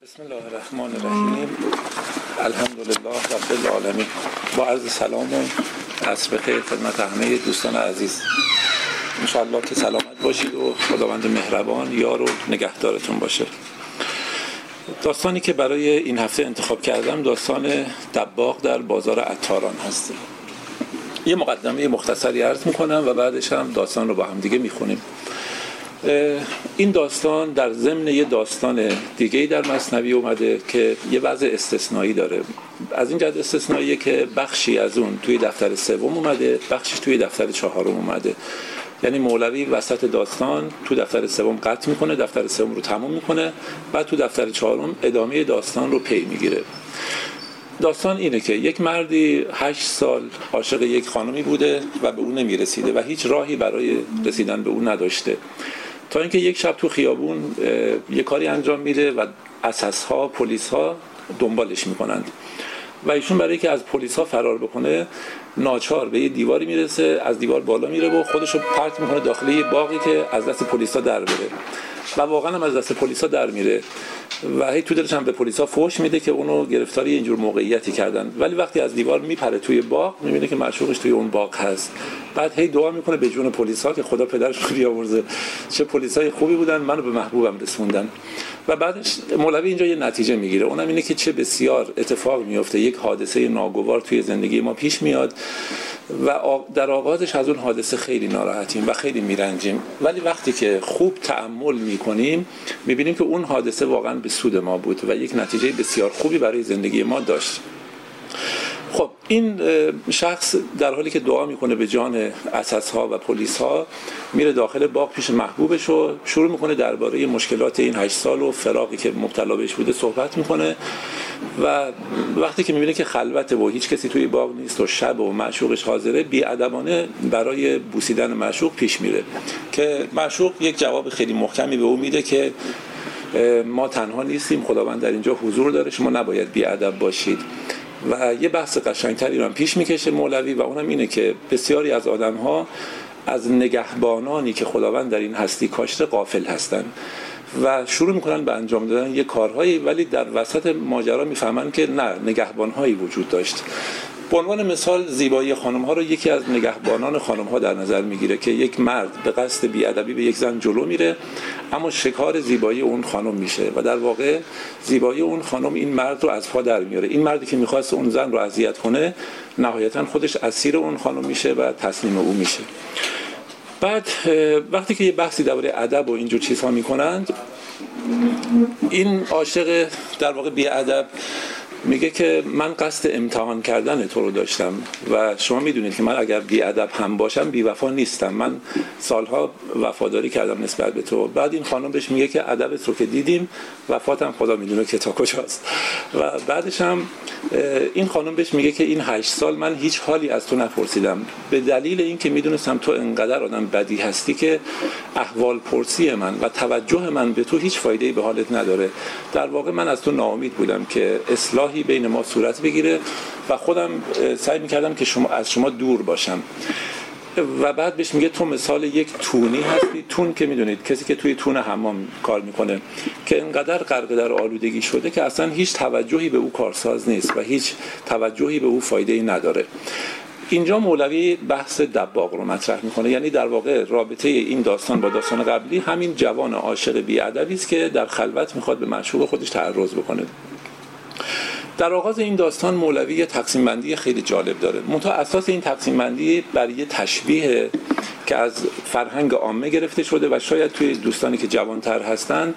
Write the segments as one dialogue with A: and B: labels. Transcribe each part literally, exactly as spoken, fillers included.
A: بسم الله الرحمن الرحیم. الحمدلله رب العالمین. با عرض سلام و عصر بخیر خدمت همه دوستان عزیز. انشاءالله که سلامت باشید و خداوند مهربان یار و نگهدارتون باشه. داستانی که برای این هفته انتخاب کردم داستان دباغ در بازار عطاران هست. یه مقدمه مختصری عرض میکنم و بعدش هم داستان رو با هم دیگه میخونیم. این داستان در ضمن یه داستان دیگه‌ای در مثنوی اومده که یه وضع استثنایی داره. از این جهت استثنائیه که بخشی از اون توی دفتر سوم اومده، بخشش توی دفتر چهارم اومده. یعنی مولوی وسط داستان تو دفتر سوم قطع میکنه، دفتر سوم رو تموم میکنه، بعد تو دفتر چهارم ادامه داستان رو پی میگیره. داستان اینه که یک مردی هشت سال عاشق یک خانمی بوده و به اون نمیرسیده و هیچ راهی برای رسیدن به اون نداشته، تا اینکه یک شب تو خیابون یک کاری انجام میده و اساس‌ها، پلیس‌ها دنبالش میکنند و ایشون برای که از پلیس‌ها فرار بکنه ناچار به یه دیواری میرسه، از دیوار بالا میره و خودشو پرت میکنه داخل یه باغی که از دست پلیس‌ها در بره و واقعا هم از دست پلیس‌ها در میره و هی تو دلش هم به پلیس‌ها فحش میده که اونو گرفتاری اینجور موقعیتی کردن. ولی وقتی از دیوار میپره توی باغ میبینه که معشوقش توی اون باغ هست. بعد هی دعا میکنه به جون پلیس‌ها که خدا پدرش رو بیامرزه، چه پلیسای خوبی بودن، منو به محبوبم رسوندن. و بعدش مولوی اینجا یه نتیجه میگیره، اونم اینه که چه بسیار اتفاق میفته، یک حادثه ناگوار توی زندگی ما پیش میاد و در آغازش از اون حادثه خیلی ناراحتیم و خیلی میرنجیم، ولی وقتی که خوب تأمل میکنیم میبینیم که اون حادثه واقعا به سود ما بود و یک نتیجه بسیار خوبی برای زندگی ما داشت. خب این شخص در حالی که دعا میکنه به جان اساس‌ها و پلیس‌ها میره داخل باغ پیش محبوبش و شروع میکنه درباره مشکلات این هشت سال و فراقی که مبتلا بهش بوده صحبت میکنه و وقتی که میبینه که خلوته و هیچ کسی توی باغ نیست و شب و معشوقش حاضره، بی‌ادبانه برای بوسیدن معشوق پیش میره که معشوق یک جواب خیلی محکمی به او میده که ما تنها نیستیم، خداوند در اینجا حضور داره، شما نباید بی‌ادب باشید. و یه بحث قشنگتری رو هم پیش میکشه مولوی و اونم اینه که بسیاری از آدم‌ها از نگهبانانی که خداوند در این هستی کاشته غافل هستن و شروع میکنن به انجام دادن یه کارهایی، ولی در وسط ماجرا میفهمن که نه، نگهبانهایی وجود داشت. به عنوان مثال زیبایی خانم‌ها رو یکی از نگهبانان خانم‌ها در نظر میگیره که یک مرد به قصد بی‌ادبی به یک زن جلو میره اما شکار زیبایی اون خانم میشه و در واقع زیبایی اون خانم این مرد رو از پا در میاره. این مردی که میخواست اون زن رو اذیت کنه نهایتاً خودش اسیر اون خانم میشه و تسلیم او میشه. بعد وقتی که یه بحثی درباره ادب و اینجور چیزها میکنند، این عاشق در واقع بی‌ادب میگه که من قصد امتحان کردن تو رو داشتم و شما میدونید که من اگر بی‌ادب هم باشم بی‌وفا نیستم، من سالها وفاداری کردم نسبت به تو. بعد این خانم بهش میگه که ادبت رو که دیدیم، وفاتم خدا میدونه که تا کجاست. و بعدش هم این خانم بهش میگه که این هشت سال من هیچ حالی از تو نپرسیدم به دلیل اینکه میدونستم تو انقدر آدم بدی هستی که احوال پرسی من و توجه من به تو هیچ فایده‌ای به حالت نداره. در واقع من از تو ناامید بودم که اصلاح بین ما صورت بگیره و خودم سعی میکردم که شما از شما دور باشم. و بعد بهش میگه تو مثال یک تونی هستی. تون که میدونید کسی که توی تون حمام کار میکنه که انقدر غرق در آلودگی شده که اصلا هیچ توجهی به او کارساز نیست و هیچ توجهی به او فایده‌ای نداره. اینجا مولوی بحث دباغ رو مطرح میکنه، یعنی در واقع رابطه این داستان با داستان قبلی همین جوان عاشق بی‌ادبی است که در خلوت میخواد به معشوق خودش تعرض بکنه. در آغاز این داستان مولوی یه تقسیم بندی خیلی جالب داره، منتها اساس این تقسیم بندی بر یه تشبیه که از فرهنگ عامه گرفته شده و شاید توی دوستانی که جوانتر هستن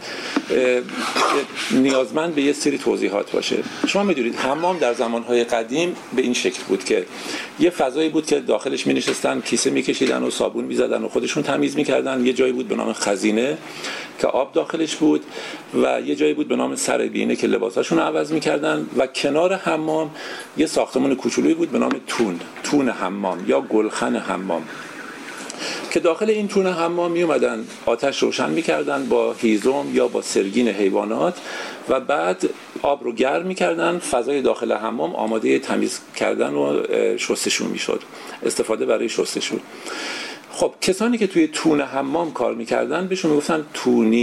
A: نیازمند به یه سری توضیحات باشه. شما میدونید حمام در زمانهای قدیم به این شکل بود که یه فضایی بود که داخلش می‌نشستن، کیسه می‌کشیدن و صابون می‌زدن و خودشون تمیز می‌کردن. یه جایی بود به نام خزینه که آب داخلش بود و یه جایی بود به نام سربینه که لباساشون رو عوض می‌کردن و کنار حمام یه ساختمان کوچولویی بود به نام تون، تون حمام یا گلخن حمام که داخل این تون حمام می اومدن آتش روشن می‌کردن با هیزم یا با سرگین حیوانات و بعد آب رو گرم می‌کردن. فضای داخل حمام آماده تمیز کردن و شستشو می‌شد، استفاده برای شستشو. خب کسانی که توی تون حمام کار می‌کردن بهشون میگفتن تونی.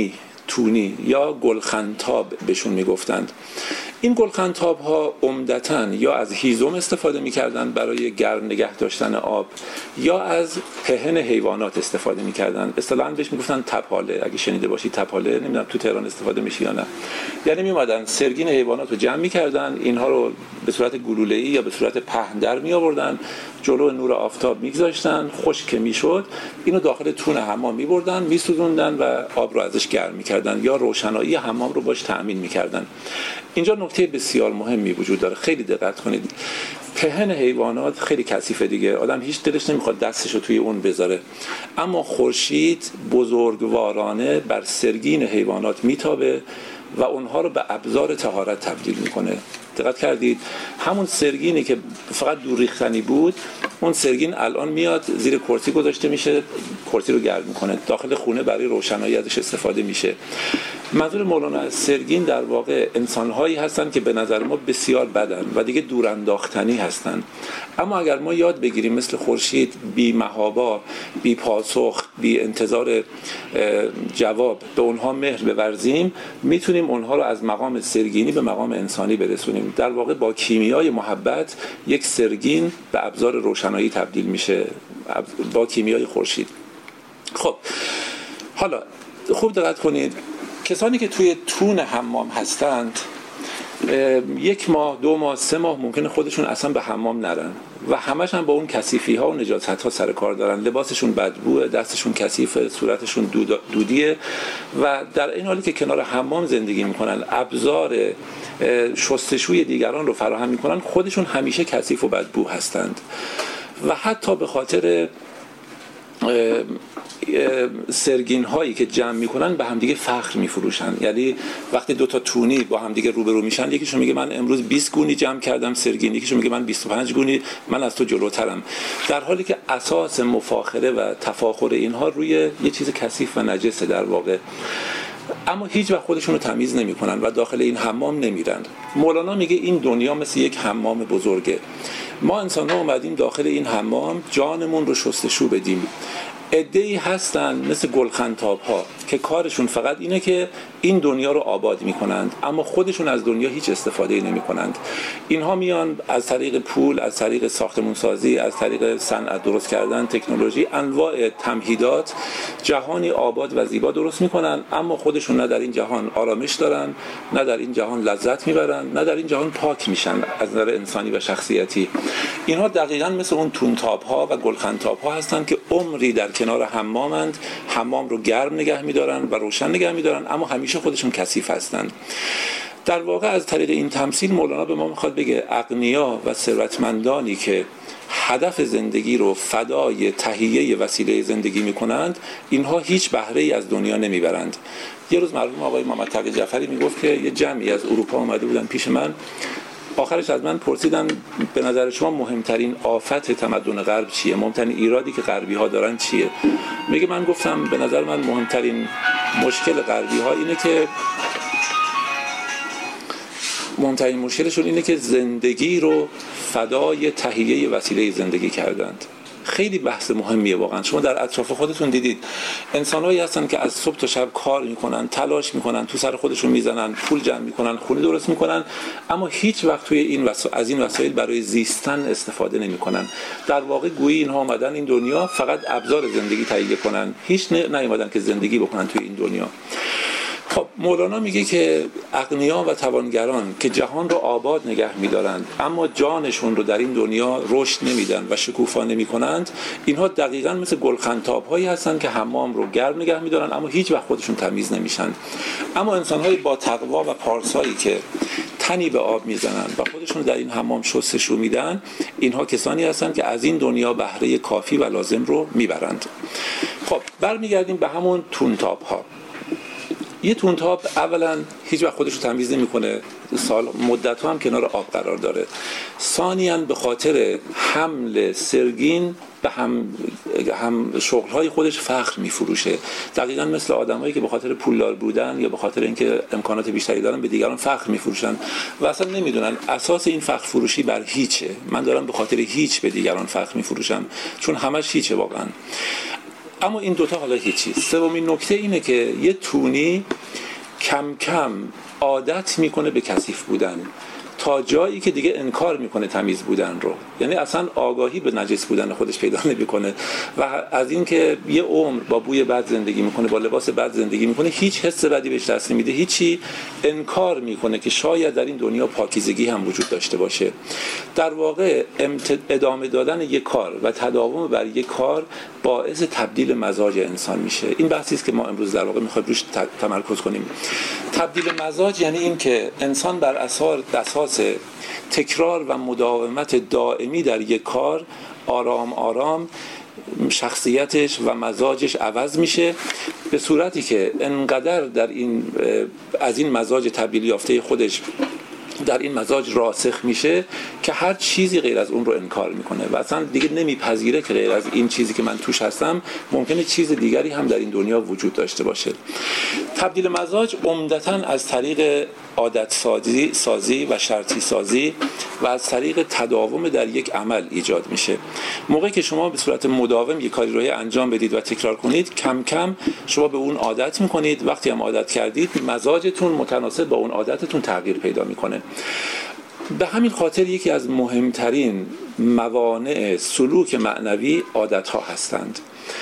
A: تونی یا گلخنتاب بهشون میگفتند. این گلخنتاب ها عمدتاً یا از هیزم استفاده میکردن برای گرم نگه داشتن آب یا از پهن حیوانات استفاده میکردن. اصطلاحاً بهش میگفتن تپاله. اگه شنیده باشی تپاله، نمیدونم تو تهران استفاده میشه یا نه. یعنی میومدن سرگین حیوانات رو جمع میکردن، اینها رو به صورت گلوله‌ای یا به صورت پهن در میآوردن، جلو نور آفتاب میگذاشتن، خشک که میشد اینو داخل تون حمام میبردن، میسوزوندن و آب رو ازش گرم میکردن یا روشنایی حمام رو باش تأمین میکردن. اینجا نکته بسیار مهمی وجود داره، خیلی دقت کنید. پهن حیوانات خیلی کثیفه دیگه، آدم هیچ دلش نمیخواد دستشو توی اون بذاره، اما خورشید بزرگوارانه بر سرگین حیوانات میتابه و اونها رو به ابزار طهارت تبدیل میکنه. دقت کردید؟ همون سرگینی که فقط دور ریختنی بود، اون سرگین الان میاد زیر کرسی گذاشته میشه، کرسی رو گرم میکنه، داخل خونه برای روشنایی ازش استفاده میشه. منظور مولانا از سرگین در واقع انسانهایی هستن که به نظر ما بسیار بدن و دیگه دورانداختنی هستن، اما اگر ما یاد بگیریم مثل خورشید بی محابا، بی پاسخ، بی انتظار جواب به اونها مهر بورزیم، میتونیم اونها رو از مقام سرگینی به مقام انسانی برسونیم. در واقع با کیمیای محبت یک سرگین به ابزار روشنایی تبدیل میشه با کیمیای خورشید. خب حالا خوب دقت کنید، کسانی که توی تون حمام هستند یک ماه، دو ماه، سه ماه ممکنه خودشون اصلا به حمام نرن و همش هم با اون کثیفی ها و نجاست ها سر کار دارن. لباسشون بدبوه، دستشون کثیفه، صورتشون دودیه و در این حالی که کنار حمام زندگی میکنن، ابزار شستشوی دیگران رو فراهم میکنن، خودشون همیشه کثیف و بدبو هستند و حتی به خاطر سرگین هایی که جمع میکنن به همدیگه فخر میفروشن. یعنی وقتی دو تا تونی با همدیگه روبرو میشن، یکیشون میگه من امروز بیست گونی جمع کردم سرگین، یکیشون میگه من بیست و پنج گونی، من از تو جلوترم، در حالی که اساس مفاخره و تفاخر اینها روی یه چیز کثیف و نجسه در واقع. اما هیچ وقت خودشون رو تمیز نمیکنن و داخل این حمام نمیرن. مولانا میگه این دنیا مثل یک حمام بزرگه، ما انسان ها اومدیم داخل این حمام جانمون رو شستشو بدیم. عده‌ای هستن مثل گلخنتاب ها که کارشون فقط اینه که این دنیا رو آباد میکنند، اما خودشون از دنیا هیچ استفاده نمی کنند. اینها میان از طریق پول، از طریق ساختمون سازی، از طریق صنعت درست کردن، تکنولوژی، انواع تمهیدات جهانی آباد و زیبا درست میکنن، اما خودشون نه در این جهان آرامش دارن، نه در این جهان لذت میبرن، نه در این جهان پاک میشن از نظر انسانی و شخصیتی. اینها دقیقاً مثل اون تونتاب ها و گلخنتاب ها هستن که عمری در کنار حمامند، حمام رو گرم نگه میدارن و روشن نگه میدارن، اما همیشه خودشون کثیف هستن. در واقع از طریق این تمثیل مولانا به ما میخواد بگه اغنیا و ثروتمندانی که هدف زندگی رو فدای تهیه وسیله زندگی میکنند، اینها هیچ بهره ای از دنیا نمیبرند. یه روز مرحوم آقای محمد تقی جعفری میگفت که یه جمعی از اروپا اومده بودن پیش من، آخرش از من پرسیدن به نظر شما مهمترین آفت تمدن غرب چیه؟ مهمترین ایرادی که غربی ها دارن چیه؟ میگه من گفتم به نظر من مهمترین مشکل غربی ها اینه که مهمترین مشکلشون اینه که زندگی رو فدای تهیه وسیله زندگی کردند. خیلی بحث مهمیه واقعا. شما در اطراف خودتون دیدید انسان‌هایی هستن که از صبح تا شب کار میکنن، تلاش میکنن، تو سر خودشون میزنن، پول جمع میکنن، خونه درست میکنن، اما هیچ وقت توی این وسا... از این وسایل برای زیستن استفاده نمیکنن. در واقع گویی اینها اومدن این دنیا فقط ابزار زندگی تهیه کنن، هیچ نیومدن که زندگی بکنن توی این دنیا. خب مولانا میگه که اغنیا و توانگران که جهان رو آباد نگه می‌دارند اما جانشون رو در این دنیا رشد نمیدن و شکوفا نمی‌کنند، اینها دقیقاً مثل گلخنتاب‌هایی هستند که حمام رو گرم نگه می‌دارن اما هیچ وقت خودشون تمیز نمیشن. اما انسان‌های با تقوا و پارسایی که تنی به آب میزنن و خودشون در این حمام شستشو میدن، اینها کسانی هستند که از این دنیا بهره کافی و لازم رو میبرند. خب برمیگردیم به همون تونتاب‌ها. یه تونتاب اولا هیچ وقت خودش رو تمیز نمی‌کنه، سال مدت‌ها هم کنار آب قرار داره. ثانیاً به خاطر حمل سرگین به هم هم شغل‌های خودش فخر می‌فروشه. دقیقاً مثل آدمایی که به خاطر پولدار بودن یا به خاطر اینکه امکانات بیشتری دارن به دیگران فخر می‌فروشن و اصلا نمی‌دونن اساس این فخر فروشی بر هیچه. من دارم به خاطر هیچ به دیگران فخر می‌فروشم، چون همش هیچه واقعاً. اما این دوتا حالا هیچی. سومین نکته اینه که یه تونی کم کم عادت میکنه به کثیف بودن تا جایی که دیگه انکار میکنه تمیز بودن رو، یعنی اصلا آگاهی به نجس بودن خودش پیدا نمیکنه و از این که یه عمر با بوی بد زندگی میکنه، با لباس بد زندگی میکنه، هیچ حس بدی بهش دست نمیده، هیچی، انکار میکنه که شاید در این دنیا پاکیزگی هم وجود داشته باشه. در واقع ادامه دادن یک کار و تداوم بر یک کار باعث تبدیل مزاج انسان میشه. این بحثی است که ما امروز در واقع میخوایم روش تمرکز کنیم. تبدیل مزاج یعنی این که انسان بر اساس تکرار و مداومت دائمی در یک کار آرام آرام شخصیتش و مزاجش عوض میشه، به صورتی که انقدر در این از این مزاج تبدیل یافته خودش در این مزاج راسخ میشه که هر چیزی غیر از اون رو انکار میکنه و اصلا دیگه نمیپذیره که غیر از این چیزی که من توش هستم ممکنه چیز دیگری هم در این دنیا وجود داشته باشه. تبدیل مزاج عمدتاً از طریق عادت سازی سازی و شرطی سازی و از طریق تداوم در یک عمل ایجاد میشه. موقعی که شما به صورت مداوم یک کاری رو انجام بدید و تکرار کنید، کم کم شما به اون عادت میکنید. وقتی هم عادت کردید، مزاجتون متناسب با اون عادتتون تغییر پیدا میکنه. به همین خاطر یکی از مهمترین موانع سلوک معنوی عادت‌ها هستند.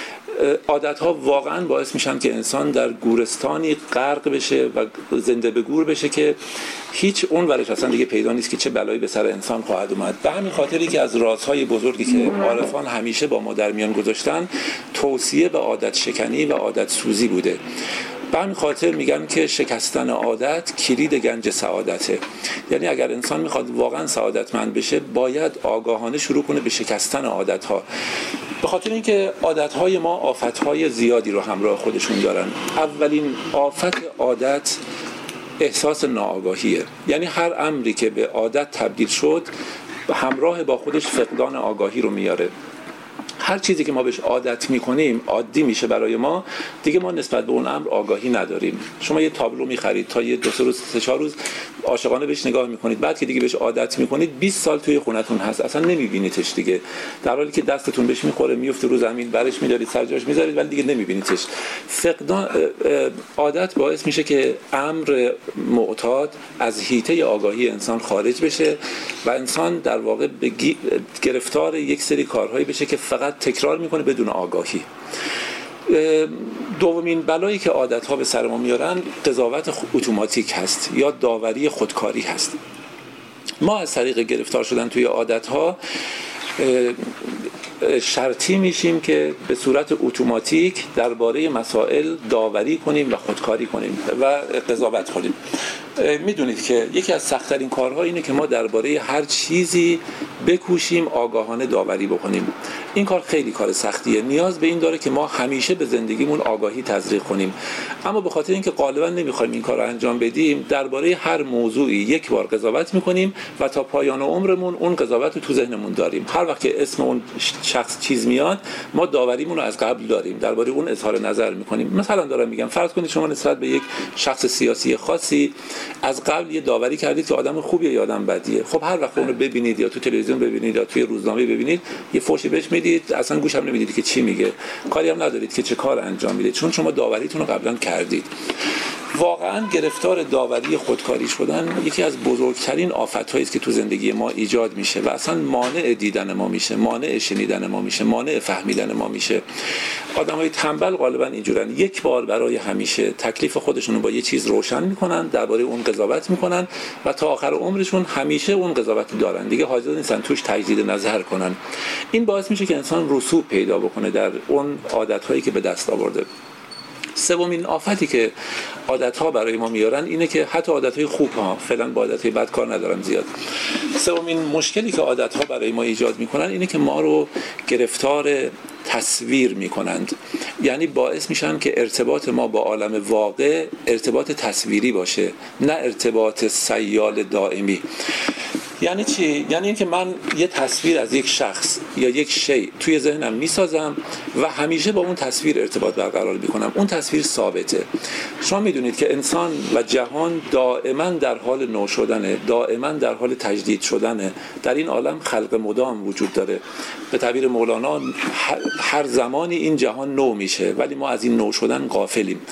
A: عادت‌ها واقعاً باعث میشن که انسان در گورستانی غرق بشه و زنده به گور بشه که هیچ اون ورش اصلا دیگه پیدا نیست که چه بلایی به سر انسان خواهد اومد. به همین خاطر یکی از رازهای بزرگی که عارفان همیشه با ما در میان گذاشتن توصیه به عادت شکنی و عادت سوزی بوده. به همین خاطر میگن که شکستن عادت کلید گنج سعادته. یعنی اگر انسان میخواد واقعا سعادتمند بشه، باید آگاهانه شروع کنه به شکستن عادت‌ها. به خاطر اینکه عادت‌های ما آفت‌های زیادی رو همراه خودشون دارن. اولین آفت عادت احساس ناآگاهیه. یعنی هر امری که به عادت تبدیل شد همراه با خودش فقدان آگاهی رو میاره. هر چیزی که ما بهش عادت میکنیم عادی میشه برای ما، دیگه ما نسبت به اون امر آگاهی نداریم. شما یه تابلو میخرید، تا یه دو سه روز سه چهار روز عاشقانه بهش نگاه میکنید، بعد که دیگه بهش عادت میکنید بیست سال توی خونتون هست، اصلا نمیبینیدش دیگه، در حالی که دستتون بهش میخوره، میفته رو زمین، برش میدارید، سر جاش میذارید، ولی دیگه نمیبینیدش. فقدان عادت باعث میشه که امر معتاد از حیطه آگاهی انسان خارج بشه و انسان در واقع به گرفتار یک سری کارهایی بشه که فقط تکرار میکنه بدون آگاهی. دومین بلایی که عادت‌ها به سر ما میارن قضاوت اتوماتیک هست یا داوری خودکاری هست. ما از طریق گرفتار شدن توی عادت‌ها شرطی میشیم که به صورت اتوماتیک درباره مسائل داوری کنیم و خودکاری کنیم و قضاوت کنیم. میدونید که یکی از سخت‌ترین کارها اینه که ما درباره هر چیزی بکوشیم آگاهانه داوری بکنیم. این کار خیلی کار سختیه، نیاز به این داره که ما همیشه به زندگیمون آگاهی تزریق کنیم. اما به خاطر اینکه غالبا نمیخوایم این کار رو انجام بدیم، درباره هر موضوعی یک بار قضاوت میکنیم و تا پایان عمرمون اون قضاوت رو تو ذهنمون داریم. هر وقت که اسم اون شخص چیز میاد، ما داوریمون رو از قبل داریم، درباره اون اظهار نظر میکنیم. مثلا دارم میگم فرض کنید شما نسبت به یک شخص سیاسی خاصی از قبل یه داوری کردید که آدم خوبیه یا آدم بدیه. خب هر وقت اون رو ببینید یا تو تلویزیون ببینید یا توی روزنامه ببینید، یه فوشی بهش میدید، اصلا گوش هم نمیدید که چی میگه، کاری هم ندارید که چه کار انجام میده، چون شما داوریتون رو قبلا کردید. واقعا گرفتار داوری خودکاری شدن یکی از بزرگترین آفت‌هایی است که تو زندگی ما ایجاد میشه و اصلا مانع دیدن ما میشه، مانع شنیدن ما میشه، مانع فهمیدن ما میشه. آدمای تنبل غالبا اینجورن، یک بار برای همیشه تکلیف خودشون رو با یه چیز روشن میکنن، درباره اون قضاوت میکنن و تا آخر عمرشون همیشه اون قضاوت دارن، دیگه حاضر نیستن توش تجدید نظر کنن. این باعث میشه که انسان رسوب پیدا بکنه در اون عادت‌هایی که به دست آورده. سومین آفتی که عادت‌ها برای ما میارن اینه که حتی عادت‌های خوب ها، فعلا با عادت‌های بد کار ندارم زیاد. سومین مشکلی که عادت‌ها برای ما ایجاد میکنن اینه که ما رو گرفتار تصویر میکنند. یعنی باعث میشن که ارتباط ما با عالم واقع ارتباط تصویری باشه، نه ارتباط سیال دائمی. یعنی چی؟ یعنی اینکه من یه تصویر از یک شخص یا یک شی توی ذهنم میسازم و همیشه با اون تصویر ارتباط برقرار میکنم. اون تصویر ثابته. شما میدونید که انسان و جهان دائما در حال نو شدنه، دائما در حال تجدید شدنه. در این عالم خلق مدام وجود داره. به تعبیر مولانا هر زمانی این جهان نو میشه، ولی ما از این نو شدن غافلیم.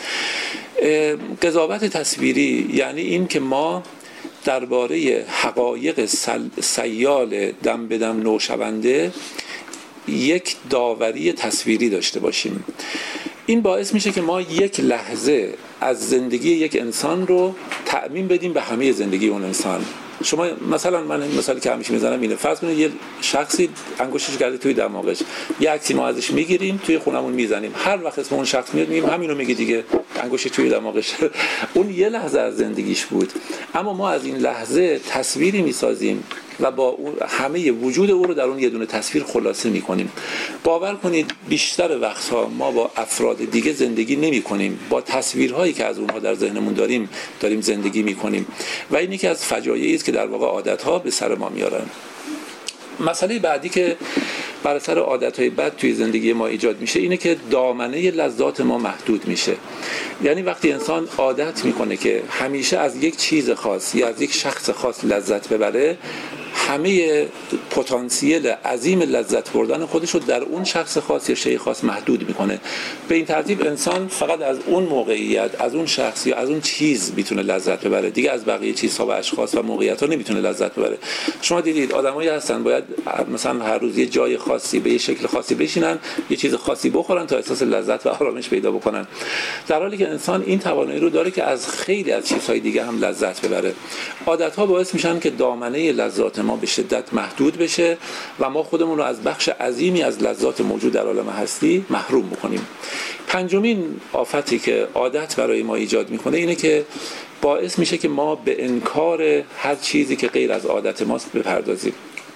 A: قضاوت تصویری یعنی این که ما درباره حقایق سیال دم به دم نوشونده یک داوری تصویری داشته باشیم. این باعث میشه که ما یک لحظه از زندگی یک انسان رو تعمیم بدیم به همه زندگی اون انسان. شما مثلا من مثالی که همیشه میزنم اینه، فرض کنید یه شخصی انگشتش کرده توی دماغش، یه عکسی ما ازش میگیریم توی خونمون میزنیم، هر وقت اسم اون شخص میاد میگیم همین رو میگی دیگه، انگشت توی دماغش. اون یه لحظه از زندگیش بود، اما ما از این لحظه تصویری میسازیم و با اون همه وجود او رو در اون یه دونه تصویر خلاصه میکنیم. باور کنید بیشتر وقتها ما با افراد دیگه زندگی نمی کنیم، با تصویرهایی که از اونها در ذهنمون داریم داریم زندگی میکنیم و این یکی از فجایعی است که در واقع عادتها به سر ما میارن. مسئله بعدی که بر اثر عادتهای بد توی زندگی ما ایجاد میشه اینه که دامنه لذات ما محدود میشه. یعنی وقتی انسان عادت میکنه که همیشه از یک چیز خاص یا از یک شخص خاص لذت ببره، همه پتانسیل عظیم لذت بردن خودش رو در اون شخص خاص یا شیء خاص محدود میکنه. به این ترتیب انسان فقط از اون موقعیت، از اون شخص یا از اون چیز میتونه لذت ببره، دیگه از بقیه چیزها و اشخاص و موقعیت‌ها نمیتونه لذت ببره. شما دیدید آدمایی هستن باید مثلا هر روز یه جای خاصی به یه شکل خاصی بشینن، یه چیز خاصی بخورن تا احساس لذت و آرامش پیدا بکنن، در حالی که انسان این توانایی رو داره که از خیلی از چیزهای دیگه هم لذت ببره. عادت‌ها باعث میشن که دامنه لذات ما به شدت محدود بشه و ما خودمون رو از بخش عظیمی از لذات موجود در عالم هستی محروم می‌کنیم. پنجمین آفتی که عادت برای ما ایجاد می‌کنه اینه که باعث میشه که ما به انکار هر چیزی که غیر از عادت ماست بپردازیم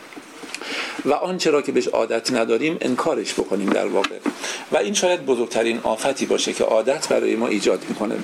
A: و آنچه را که بهش عادت نداریم انکارش بکنیم در واقع. و این شاید بزرگترین آفتی باشه که عادت برای ما ایجاد می‌کنه.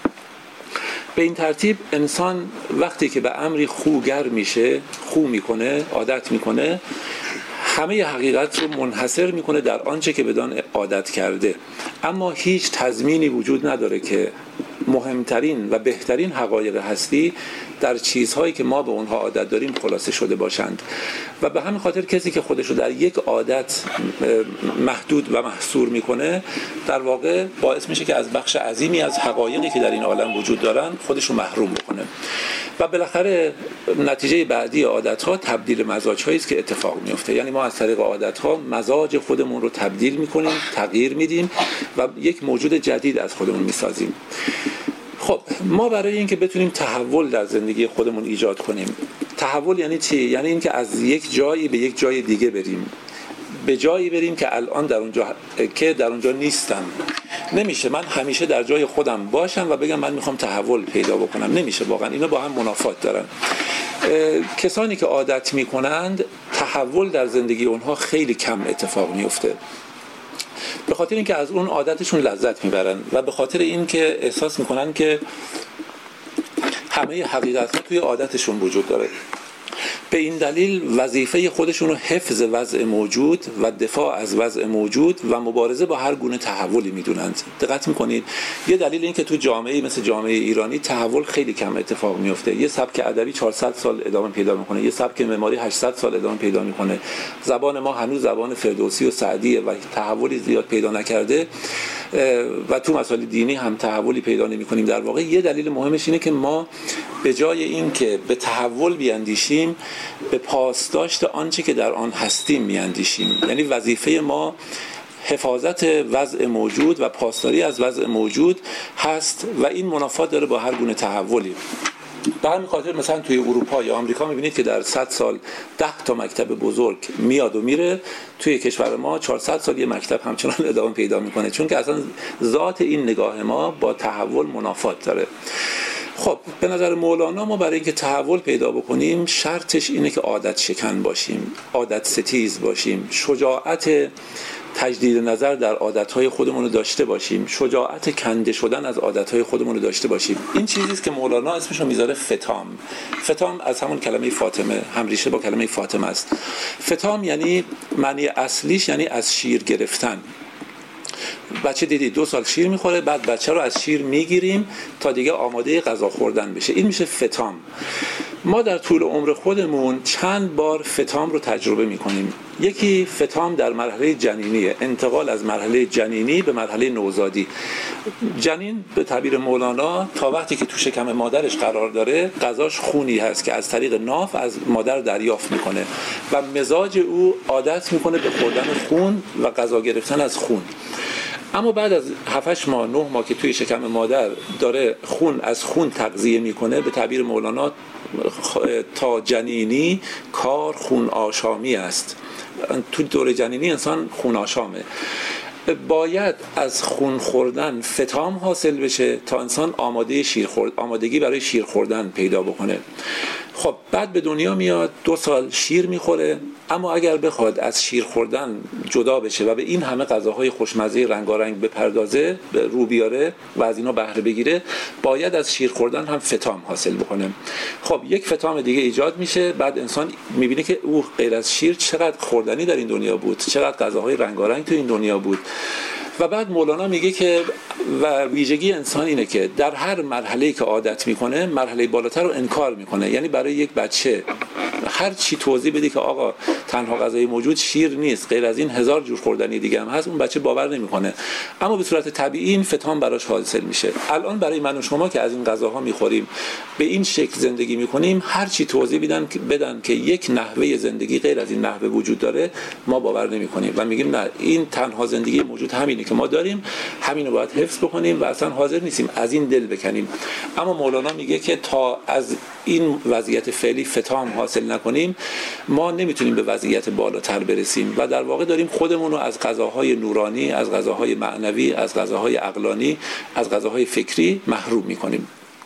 A: به این ترتیب انسان وقتی که به امری خوگر میشه، خو میکنه، عادت میکنه، همه حقیقت رو منحصر میکنه در آنچه که بدان عادت کرده، اما هیچ تضمینی وجود نداره که مهمترین و بهترین حقایق هستی در چیزهایی که ما به اونها عادت داریم خلاصه شده باشند. و به همین خاطر کسی که خودش رو در یک عادت محدود و محصور میکنه در واقع باعث میشه که از بخش عظیمی از حقایقی که در این عالم وجود دارن خودش رو محروم بکنه. و بالاخره نتیجه بعدی عادت‌ها تبدیل مزاج‌هایی است که اتفاق میفته. یعنی ما از طریق عادت‌ها مزاج خودمون رو تبدیل میکنیم، تغییر میدیم و یک موجود جدید از خودمون میسازیم. خب ما برای اینکه بتونیم تحول در زندگی خودمون ایجاد کنیم، تحول یعنی چی؟ یعنی اینکه از یک جایی به یک جای دیگه بریم، به جایی بریم که الان در اونجا که در اونجا نیستم. نمیشه من همیشه در جای خودم باشم و بگم من میخوام تحول پیدا بکنم، نمیشه. واقعا اینا با هم منافات دارن. کسانی که عادت میکنند تحول در زندگی اونها خیلی کم اتفاق میفته، به خاطر اینکه از اون عادتشون لذت میبرن و به خاطر اینکه احساس میکنن که همه حقیقت‌ها توی عادتشون وجود داره. به این دلیل وظیفه خودشون رو حفظ وضع موجود و دفاع از وضع موجود و مبارزه با هر گونه تحولی میدونند. دقت میکنید یه دلیل این که تو جامعه مثل جامعه ایرانی تحول خیلی کم اتفاق میفته. یه سبک ادبی چهارصد سال ادامه پیدا میکنه، یه سبک معماری هشتصد سال ادامه پیدا میکنه، زبان ما هنوز زبان فردوسی و سعدیه و تحولی زیاد پیدا نکرده و تو مسائل دینی هم تحولی پیدا نمی‌کنیم. در واقع یه دلیل مهمش اینه که ما به جای این که به تحول بیاندیشیم به پاسداشت آنچه که در آن هستیم میاندیشیم. یعنی وظیفه ما حفاظت وضع موجود و پاسداری از وضع موجود هست و این منافات داره با هر گونه تحولی. به همین خاطر مثلا توی اروپا یا آمریکا می‌بینید که در صد سال ده تا مکتب بزرگ میاد و میره، توی کشور ما چهارصد سال یه مکتب همچنان ادامه پیدا میکنه، چون که اصلا ذات این نگاه ما با تحول منافات داره. خب به نظر مولانا ما برای اینکه تحول پیدا بکنیم شرطش اینه که عادت شکن باشیم، عادت ستیز باشیم، شجاعت تجدید نظر در عادتهای خودمون رو داشته باشیم، شجاعت کنده شدن از عادتهای خودمون رو داشته باشیم. این چیزی است که مولانا اسمش رو میذاره فتام. فتام از همون کلمه فاطمه، همریشه با کلمه فاطمه است. فتام یعنی معنی اصلیش یعنی از شیر گرفتن. بچه دیدی دو سال شیر میخوره، بعد بچه رو از شیر میگیریم تا دیگه آماده غذا خوردن بشه. این میشه فتام. ما در طول عمر خودمون چند بار فتام رو تجربه میکنیم. یکی فتام در مرحله جنینیه، انتقال از مرحله جنینی به مرحله نوزادی. جنین به تعبیر مولانا تا وقتی که تو شکم مادرش قرار داره غذاش خونی هست که از طریق ناف از مادر دریافت میکنه و مزاج او عادت میکنه به خوردن خون و غذا گرفتن از خون. اما بعد از هفت ماه نه ماه که توی شکم مادر داره خون از خون تغذیه میکنه، به تعبیر مولانا تا جنینی کار خون آشامی است. تو دوره جنینی انسان خون آشامه. باید از خون خوردن فتام حاصل بشه تا انسان آماده شیر خورد، آمادگی برای شیر خوردن پیدا بکنه. خب بعد به دنیا میاد، دو سال شیر میخوره، اما اگر بخواد از شیر خوردن جدا بشه و به این همه غذاهای خوشمزه رنگارنگ بپردازه، رو بیاره و از اینا بهره بگیره، باید از شیر خوردن هم فتام حاصل بکنه. خب یک فتام دیگه ایجاد میشه، بعد انسان میبینه که او غیر از شیر چقدر خوردنی در این دنیا بود، چقدر غذاهای رنگارنگ تو این دنیا بود. و بعد مولانا میگه که و ویژگی انسان اینه که در هر مرحله‌ای که عادت میکنه مرحله بالاتر رو انکار میکنه. یعنی برای یک بچه هر چی توضیح بدی که آقا تنها غذای موجود شیر نیست، غیر از این هزار جور خوردنی دیگه هم هست، اون بچه باور نمیکنه. اما به صورت طبیعی این فتام براش حاصل میشه. الان برای من و شما که از این غذاها میخوریم، به این شکل زندگی میکنیم، هر چی توضیح بدن بدن که یک نحوه زندگی غیر از این نحوه وجود داره، ما باور نمیکنیم و میگیم نه، این تنها زندگی موجود همینه که ما داریم، همینو باید حفظ بکنیم و اصلا حاضر نیستیم از این دل بکنیم. اما مولانا میگه که تا از این وضعیت فعلی فتام حاصل نکنیم، ما نمیتونیم به وضعیت بالاتر برسیم و در واقع داریم خودمون رو از غذاهای نورانی، از غذاهای معنوی، از غذاهای عقلانی، از غذاهای فکری محروم میکنیم.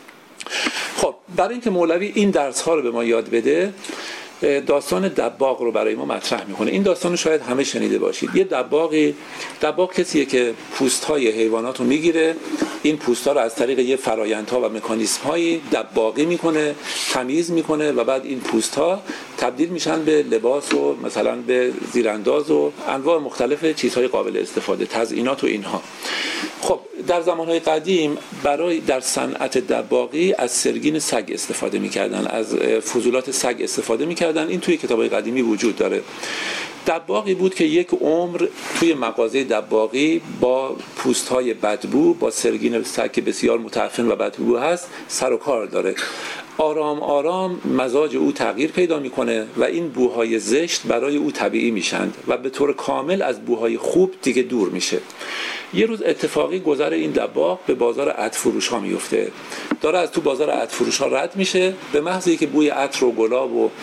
A: خب برای اینکه مولوی این درس ها رو به ما یاد بده، داستان دباغ رو برای ما مطرح میکنه. این داستان رو شاید همه شنیده باشید. یه دباغی، دباغ کسیه که پوست های حیوانات رو میگیره، این پوست ها رو از طریق یه فرایندها و مکانیزم هایی دباغی میکنه، تمیز میکنه و بعد این پوست ها تبدیل میشن به لباس و مثلا به زیرانداز و انواع مختلف چیزهای قابل استفاده، تزیینات و اینها. خب در زمانهای قدیم برای در صنعت دباغی از سرگین سگ استفاده میکردن، از فضولات سگ استفاده میکردن. این توی کتابهای قدیمی وجود داره. دباغی بود که یک عمر توی مغازه دباغی با پوست‌های بدبو، با سرگین سگ که بسیار متعفن و بدبو هست سر و کار داره. آرام آرام مزاج او تغییر پیدا میکنه و این بوهای زشت برای او طبیعی میشن و به طور کامل از بوهای خوب دیگه دور میشه. یه روز اتفاقی گذر این دباغ به بازار عطر فروش ها میفته. داره از تو بازار عطر فروش ها رد میشه، به محض اینکه بوی عطر و گلاب و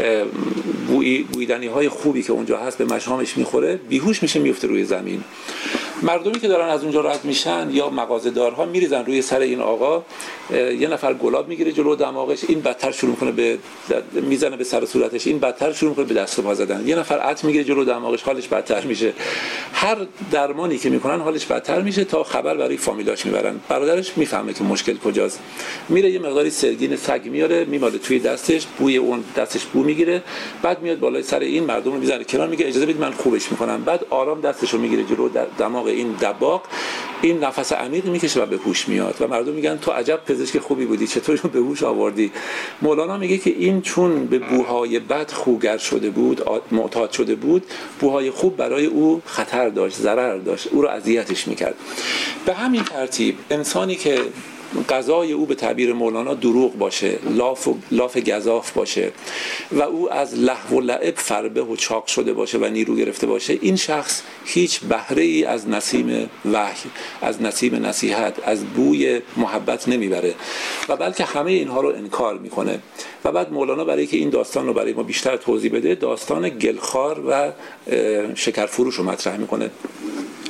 A: بوی بویدنی های خوبی که اونجا هست به مشامش میخوره، بیهوش میشه، میفته روی زمین. مردمی که دارن از اونجا رد میشن یا مغازه‌دارها میریزن روی سر این آقا. یه نفر گلاب میگیره جلو دماغش، این بدتر شروع میکنه به میزنه به سر صورتش، این بدتر شروع میکنه به دست و پا زدن. یه نفر عطر میگیره جلو دماغش، حالش بدتر میشه. هر درمانی که میکنن حالش بدتر میشه تا خبر برای فامیلاش میبرن. برادرش میفهمه که مشکل کجاست، میره یه مقداری سرگین سگ میاره، میماله توی دستش، بوی اون دستش بو میگیره، بعد میاد بالای سر این مردم رو میزنه کنار، میگه اجازه بدید من خوبش میکنم. بعد آرام دستش رو میگیره جلو دماغ این دباغ، این نفس عمیق میکشه و به هوش میاد و مردم میگن تو عجب پزشک خوبی بودی، چطور به هوش آوردی؟ مولانا میگه که این چون به بوهای بد خوگر شده بود، معتاد شده بود، بوهای خوب برای او خطر داشت، ضرر داشت، او رو اذیتش میکرد. به همین ترتیب انسانی که غذای او به تعبیر مولانا دروغ باشه، لاف و لاف گزاف باشه و او از لهو و لعب فربه و چاق شده باشه و نیرو گرفته باشه، این شخص هیچ بهره ای از نسیم وحی، از نسیم نصیحت، از بوی محبت نمیبره و بلکه همه اینها رو انکار میکنه. و بعد مولانا برای که این داستان رو برای ما بیشتر توضیح بده، داستان گلخوار و شکرفروش رو مطرح میکنه.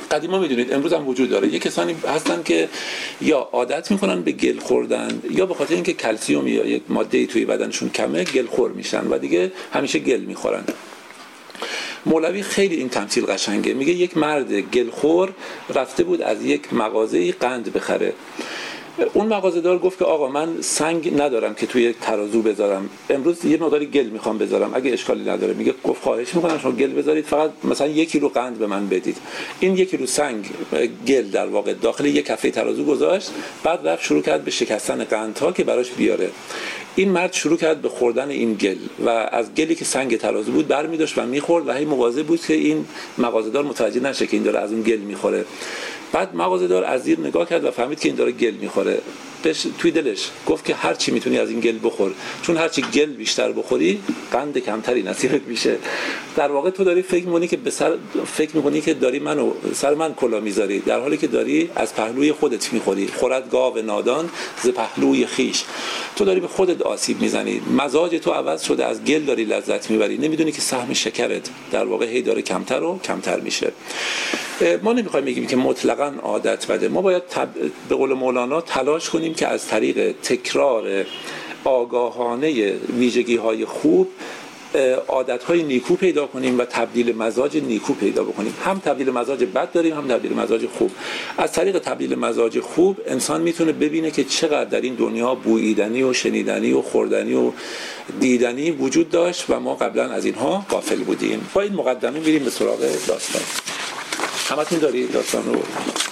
A: قدیما میدونید امروز هم وجود داره، یه کسانی هستن که یا عادت میکنن به گل خوردن یا به خاطر اینکه کلسیم یا یک ماده‌ای توی بدنشون کمه گل خور میشن و دیگه همیشه گل میخورن. مولوی خیلی این تمثیل قشنگه، میگه یک مرد گلخور رفته بود از یک مغازه‌ای قند بخره. اون مغازه‌دار گفت که آقا من سنگ ندارم که توی ترازو بذارم، امروز یه مقداری گل میخوام بذارم، اگه اشکالی نداره. میگه گفت خواهش میکنم شما گل بذارید، فقط مثلا یک کیلو قند به من بدید. این یک کیلو سنگ گل در واقع داخل یک کفه ترازو گذاشت، بعد رفت شروع کرد به شکستن قندها که براش بیاره. این مرد شروع کرد به خوردن این گل و از گلی که سنگ ترازو بود برمی‌داشت و میخورد و هی مواظب بود که این مغازه‌دار متوجه نشه که این داره از اون گل میخوره. بعد مغازه‌دار از زیر نگاه کرد و فهمید که این داره گل میخوره. بهش توی دلش گفت که هر چی میتونی از این گل بخور، چون هر چی گل بیشتر بخوری قند کمتری نصیبت میشه. در واقع تو داری فکر می‌کنی که به سر فکر می‌کنی که داری منو سر من کلا میذاری، در حالی که داری از پهلوی خودت میخوری. خورد گاو نادان ز پهلوی خیش. تو داری به خودت آسیب میزنی، مزاج تو عوض شده، از گل داری لذت میبری، نمیدونی که سهم شکرت در واقع هی داره کمتر و کمتر میشه. ما نمیخوایم بگیم که مطلقاً عادت بده، ما باید تب... به قول مولانا تلاش کنیم که از طریق تکرار آگاهانه ویژگی‌های خوب عادت‌های نیکو پیدا کنیم و تبدیل مزاج نیکو پیدا بکنیم. هم تبدیل مزاج بد داریم، هم تبدیل مزاج خوب. از طریق تبدیل مزاج خوب انسان میتونه ببینه که چقدر در این دنیا بوییدنی و شنیدنی و خوردنی و دیدنی وجود داشت و ما قبلا از اینها غافل بودیم. با این مقدمه میریم به سراغ داستان. همتون دارید داستان رو؟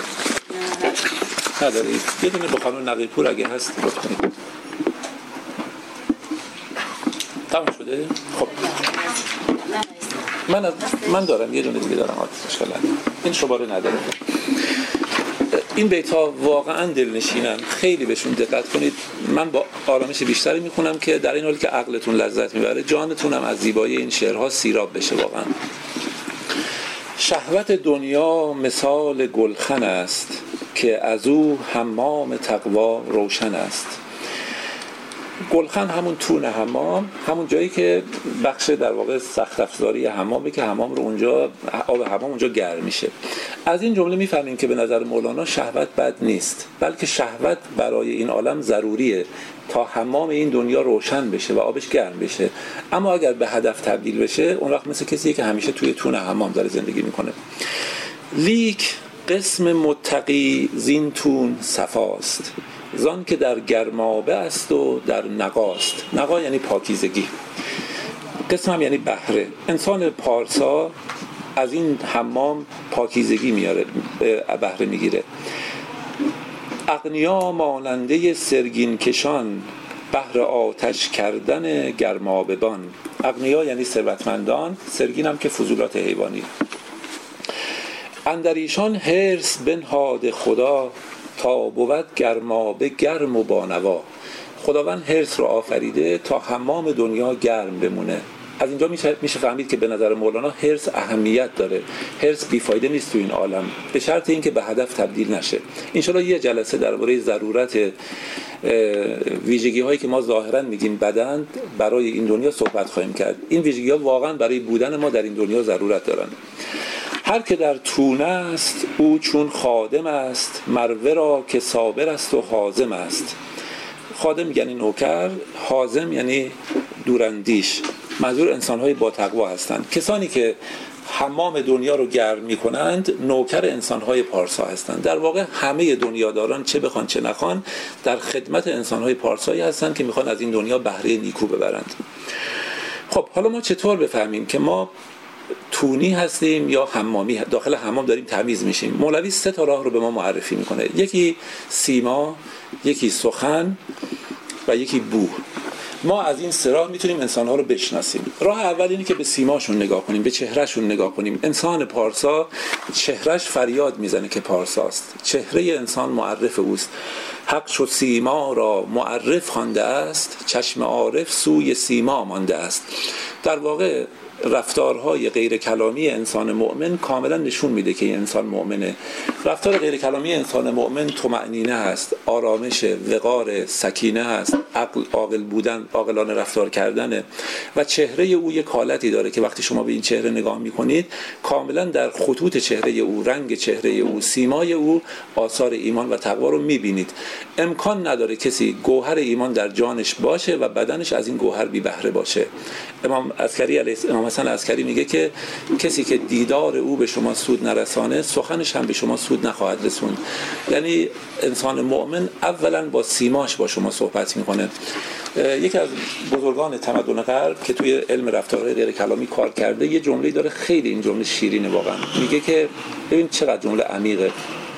A: ندارید؟ یه دونه با خانم نقیپور اگه هست لطفاً. تمام شده؟ خب من از من دارم یه دونه دیگه دارم اشکال نداره، این شماره نداره. این بیت‌ها واقعا دلنشینن، خیلی بهشون دقت کنید. من با آرامش بیشتری میخونم که در این حالی که عقلتون لذت میبره جانتون هم از زیبایی این شعرها سیراب بشه. واقعا شهوت دنیا مثال گلخن است که از او حمام تقوا روشن است. گلخن همون تون حمام، همون جایی که بخش در واقع سخت افزاری حمامه که حمام رو اونجا آب حمام اونجا گرم میشه. از این جمله میفهمیم که به نظر مولانا شهوت بد نیست، بلکه شهوت برای این عالم ضروریه تا حمام این دنیا روشن بشه و آبش گرم بشه. اما اگر به هدف تبدیل بشه اون وقت مثل کسیه که همیشه توی تون حمام داره زندگی میکنه. لیک قسم متقی زین تون صفاست، زان که در گرمابه است و در نقاست. نقا یعنی پاکیزگی، قسم هم یعنی بهره. انسان پارسا از این حمام پاکیزگی میاره، بهره میگیره. اغنیا ماننده سرگین کشان، بهر آتش کردن گرمابه‌بان. اغنیا یعنی ثروتمندان، سرگین هم که فضولات حیوانی. اندر ایشان حرص بنهاد خدا، تا بود گرمابه گرم و بانوا. خداوند حرص رو آفریده تا حمام دنیا گرم بمونه. از اینجا میشه میشه فهمید که به نظر مولانا حرص اهمیت داره، حرص بیفایده نیست تو این عالم، به شرط اینکه به هدف تبدیل نشه. ان شاءالله یه جلسه درباره ضرورت ویژگی هایی که ما ظاهرا میگیم بدن برای این دنیا صحبت خواهیم کرد. این ویژگی ها واقعا برای بودن ما در این دنیا ضرورت دارن. هر که در تونه است او چون خادم است، مروه را که صابر است و حازم است. خادم یعنی نوکر، حازم یعنی دوراندیش. منظور انسان‌های با تقوا هستند. کسانی که حمام دنیا رو گرم می‌کنند نوکر انسان‌های پارسا هستند. در واقع همه دنیاداران چه بخوان چه نخوان در خدمت انسان‌های پارسایی هستند که می‌خوان از این دنیا بهره نیکو ببرند. خب حالا ما چطور بفهمیم که ما تونی هستیم یا حمامی؟ داخل حمام داریم تمیز میشیم. مولوی سه تا راه رو به ما معرفی میکنه. یکی سیما، یکی سخن و یکی بو. ما از این سه راه میتونیم انسان‌ها رو بشناسیم. راه اول اینه که به سیماشون نگاه کنیم، به چهرهشون نگاه کنیم. انسان پارسا چهرهش فریاد میزنه که پارساست. چهره انسان معرف اوست. حق شد سیما را معرف خوانده است، چشم عارف سوی سیما مانده است. در واقع رفتارهای غیر کلامی انسان مؤمن کاملا نشون میده که این انسان مؤمنه. رفتار غیر کلامی انسان مؤمن طمأنینه هست، آرامش، وقار، سکینه هست، عقل، عاقل بودن، عاقلانه رفتار کردنه و چهره او یک حالتی داره که وقتی شما به این چهره نگاه میکنید کاملا در خطوط چهره او، رنگ چهره او، سیمای او آثار ایمان و تقوا رو میبینید. امکان نداره کسی گوهر ایمان در جانش باشه و بدنش از این گوهر بی بهره باشه. امام عسکری علیه امام حسن عسکری میگه که کسی که دیدار او به شما سود نرسانه سخنش هم به شما سود نخواهد رسوند. یعنی انسان مؤمن اولا با سیماش با شما صحبت میکنه. یکی از بزرگان تمدن غرب که توی علم رفتارهای غیر کلامی کار کرده یه جمله‌ای داره، خیلی این جمله شیرینه واقعا. میگه که ببین چقدر جمله عمیقه.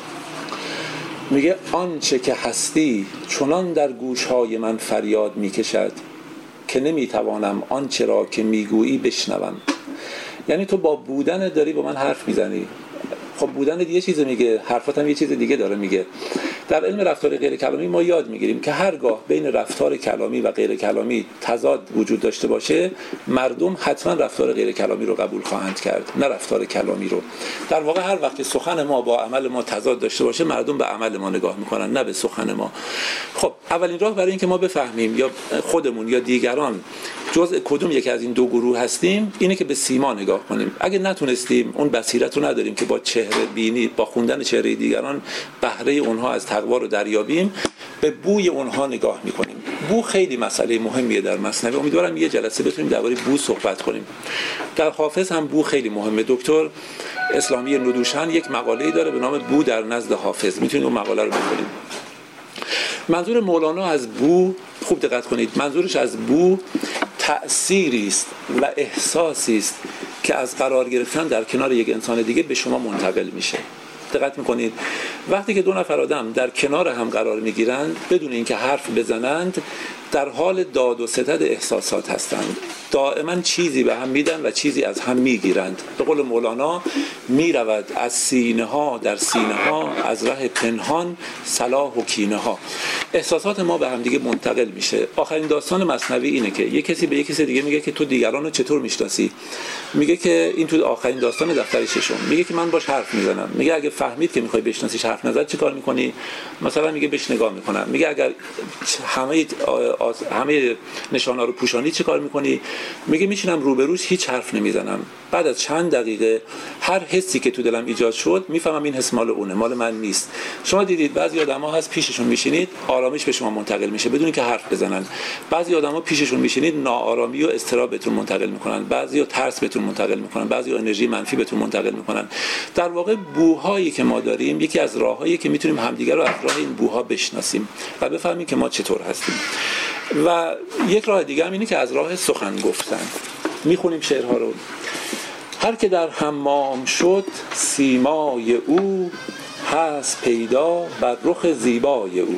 A: میگه آنچه که هستی چنان در گوشهای من فریاد میکشد که نمیتوانم آنچه را که میگویی بشنوم. یعنی تو با بودن داری با من حرف میزنی، خب بودن یه چیز میگه، حرفات هم یه چیز دیگه داره میگه. در علم رفتار غیر کلامی ما یاد میگیریم که هرگاه بین رفتار کلامی و غیر کلامی تضاد وجود داشته باشه مردم حتما رفتار غیر کلامی رو قبول خواهند کرد، نه رفتار کلامی رو. در واقع هر وقت سخن ما با عمل ما تضاد داشته باشه مردم به عمل ما نگاه میکنن نه به سخن ما. خب اولین راه برای اینکه ما بفهمیم یا خودمون یا دیگران جزء کدوم یکی از این دو گروه هستیم اینه که به سیما نگاه کنیم. اگه نتونستیم، اون بصیرت رو نداریم که با چهره بینی، با خوندن چهره دیگران بهره اونها از تقوا رو دریابیم، به بوی اونها نگاه میکنیم. بو خیلی مسئله مهمیه در مثنوی. امیدوارم یه جلسه بتونیم درباره بو صحبت کنیم. در حافظ هم بو خیلی مهمه. دکتر اسلامی ندوشان یک مقاله‌ای داره به نام بو در نزد حافظ، میتونید اون مقاله رو بخونید. منظور مولانا از بو، خوب دقت کنید، منظورش از بو تأثیری است و احساسی است که از قرار گرفتن در کنار یک انسان دیگه به شما منتقل میشه. دقت میکنید وقتی که دو نفر آدم در کنار هم قرار میگیرند بدون اینکه حرف بزنند در حال داد و ستد احساسات هستند، دائما چیزی به هم میدن و چیزی از هم میگیرند. به قول مولانا میرود از سینه ها در سینه ها، از ره پنهان صلاح و کینه ها. احساسات ما به هم دیگه منتقل میشه. آخرین داستان مثنوی اینه که یک کسی به یک کسی دیگه میگه که تو دیگران رو چطور میشناسی؟ میگه که این تو آخرین داستان دفتر ششم، میگه که من باش حرف میزنم. میگه اگه فهمید که میخوای بشناسیش حرف نزد چه کار میکنی؟ مثلا میگه بهش نگاه میکنم. میگه اگر همه همه نشانا رو پوشانی چه کار میکنی؟ میگه میشینم روبروش هیچ حرف نمیزنم. بعد از چند دقیقه هر حسی که تو دلم ایجاد شد میفهمم این حس مال اونه، مال من نیست. شما دیدید بعضی آدما هست پیششون میشینید آرامش به شما منتقل میشه بدون اینکه حرف بزنن. بعضی آدما پیششون میشینید ناآرامی و اضطراب بهتون منتقل میکنن، بعضیا ترس بهتون منتقل میکنن، بعضیا انرژی منفی بهتون منتقل میکنن. در واقع بوهایی که ما داریم یکی از راههایی که میتونیم همدیگر رو از راه این بوها بشناسیم و بفهمیم که ما چطور هستیم. و یک راه دیگه هم اینه که از راه سخن گفتن. میخونیم شعرها رو. هر که در حمام شد سیمای او، هست پیدا بر رخ زیبای او.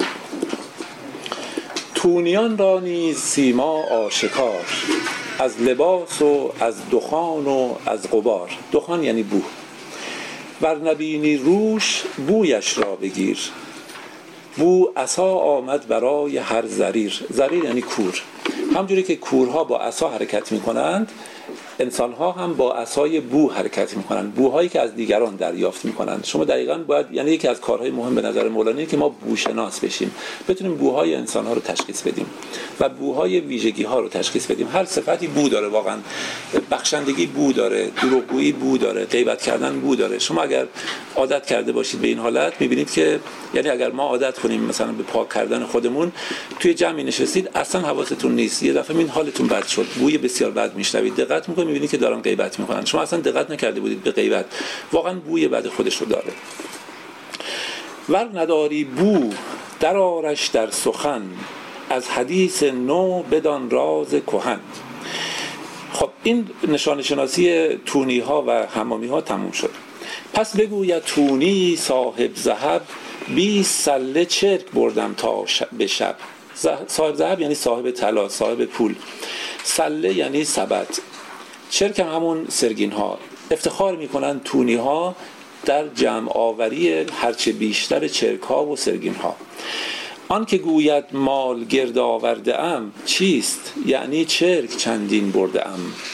A: تونیان را نیز سیما آشکار، از لباس و از دخان و از غبار. دخان یعنی بو. ور نبینی روش بویش را بگیر، بو عصا آمد برای هر زریر. زریر یعنی کور. همجوری که کورها با عصا حرکت میکنند انسان‌ها هم با عصای بو حرکت می‌کنن، بوهایی که از دیگران دریافت می‌کنن. شما دقیقاً باید، یعنی یکی از کارهای مهم به نظر مولانا اینه که ما بوشناس بشیم، بتونیم بوهای انسان‌ها رو تشخیص بدیم و بوهای ویژگی‌ها رو تشخیص بدیم. هر صفتی بو داره، واقعاً بخشندگی بو داره، دروغگویی بو داره، غیبت کردن بو داره. شما اگر عادت کرده باشید به این حالت می‌بینید که، یعنی اگر ما عادت کنیم مثلا به پاک کردن خودمون، توی جمعی نشستید اصلاً حواستون نیست، یه دفعه این حالتون بد شد، بوی بسیار بد می‌شنوید، دقت می‌کنید می‌بینید که دارن غیبت میکنن. شما اصلا دقت نکرده بودید به غیبت، واقعا بوی بد خودش رو داره. ور نداری بو در آرش در سخن، از حدیث نو بدان راز کهن. خب این نشان شناسی تونی ها و حمامی ها تموم شد. پس بگوید تونی صاحب ذهب، بیست سله چرک بردم تا به شب. صاحب ذهب یعنی صاحب طلا، صاحب پول. سله یعنی سبد. چرک هم همون سرگین ها. افتخار میکنن تونی ها در جمع آوری هرچه بیشتر چرک ها و سرگین ها. آن که گوید مال گرد آورده ام چیست؟ یعنی چرک چندین برده ام.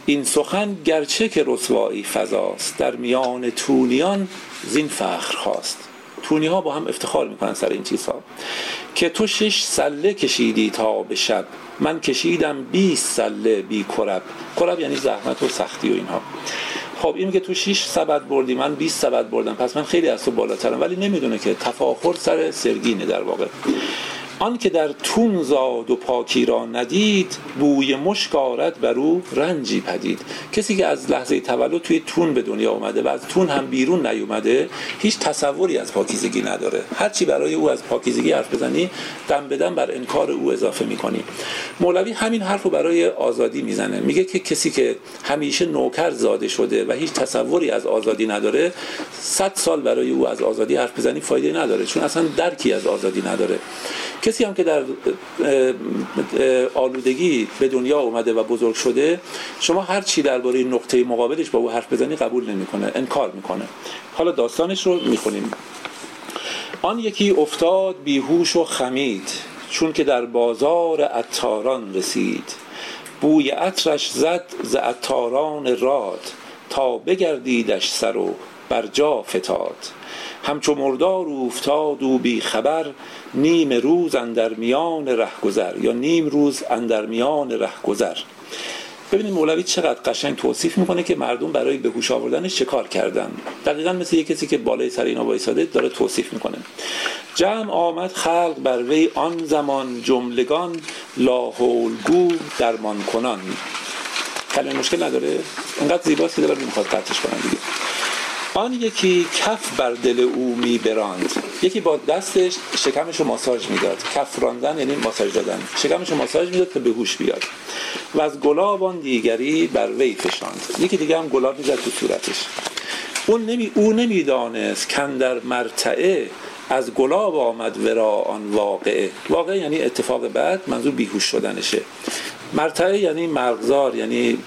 A: این سخن گرچه که رسوایی فضاست، در میان تونیان زین فخر خواست. تونی ها با هم افتخار میکنن سر این چیزها که تو شش سله کشیدی تا به شب، من کشیدم بیست سله بی کرب. کرب یعنی زحمت و سختی و اینها. خب این میگه تو شش سبد بردی، من بیست سبد بردم، پس من خیلی از تو بالاترم. ولی نمیدونه که تفاخر سر سرگینه در واقع. آن که در تون زاد و پاکی را ندید، بوی مشک آرد بر او رنجی پدید. کسی که از لحظه تولد توی تون به دنیا اومده و از تون هم بیرون نیومده، هیچ تصوری از پاکیزگی نداره. هر چی برای او از پاکیزگی حرف بزنی، دم به دم بر انکار او اضافه میکنی. مولوی همین حرف رو برای آزادی میزنه. میگه که کسی که همیشه نوکر زاده شده و هیچ تصوری از آزادی نداره، صد سال برای او از آزادی حرف بزنی فایده نداره، چون اصلا درکی از آزادی نداره. کسی هم که در آلودگی به دنیا اومده و بزرگ شده، شما هر چی درباره نقطه مقابلش با او حرف بزنی قبول نمیکنه، انکار میکنه. حالا داستانش رو میخونیم. آن یکی افتاد بیهوش و خمید، چون که در بازار عطاران رسید. بوی عطرش زد ز عطاران راد، تا بگردیدش سر و بر جا فتاد. همچو مردار افتاد و بی خبر، نیم روز اندر میان رهگذر، یا نیم روز اندر میان رهگذر. ببینید مولوی چقدر قشنگ توصیف میکنه که مردم برای به هوش آوردنش چه کار کردن. دقیقاً مثل یک کسی که بالای سر اینا وایساده داره توصیف میکنه. جمع آمد خلق بر وی آن زمان، جملگان لاحولگو درمان کنان. کلمه مشکل نداره، انقدر زیباست که دارم نمیخواد قطعش کنم دیگه. آن یکی کف بر دل او می براند، یکی با دستش شکمشو ماساژ میداد. کف راندن یعنی ماساژ دادن. شکمشو ماساژ میداد تا به هوش بیاد. و از گلاب آن دیگری بر وی فشاند، یکی دیگه هم گلاب میزد تو صورتش. اون نمی او نمیدانست کاندر مرتعه، از گلاب آمد ورا آن واقعه. واقعه یعنی اتفاق بعد، منظور بیهوش شدنشه. مرتعه یعنی مرغزار، یعنی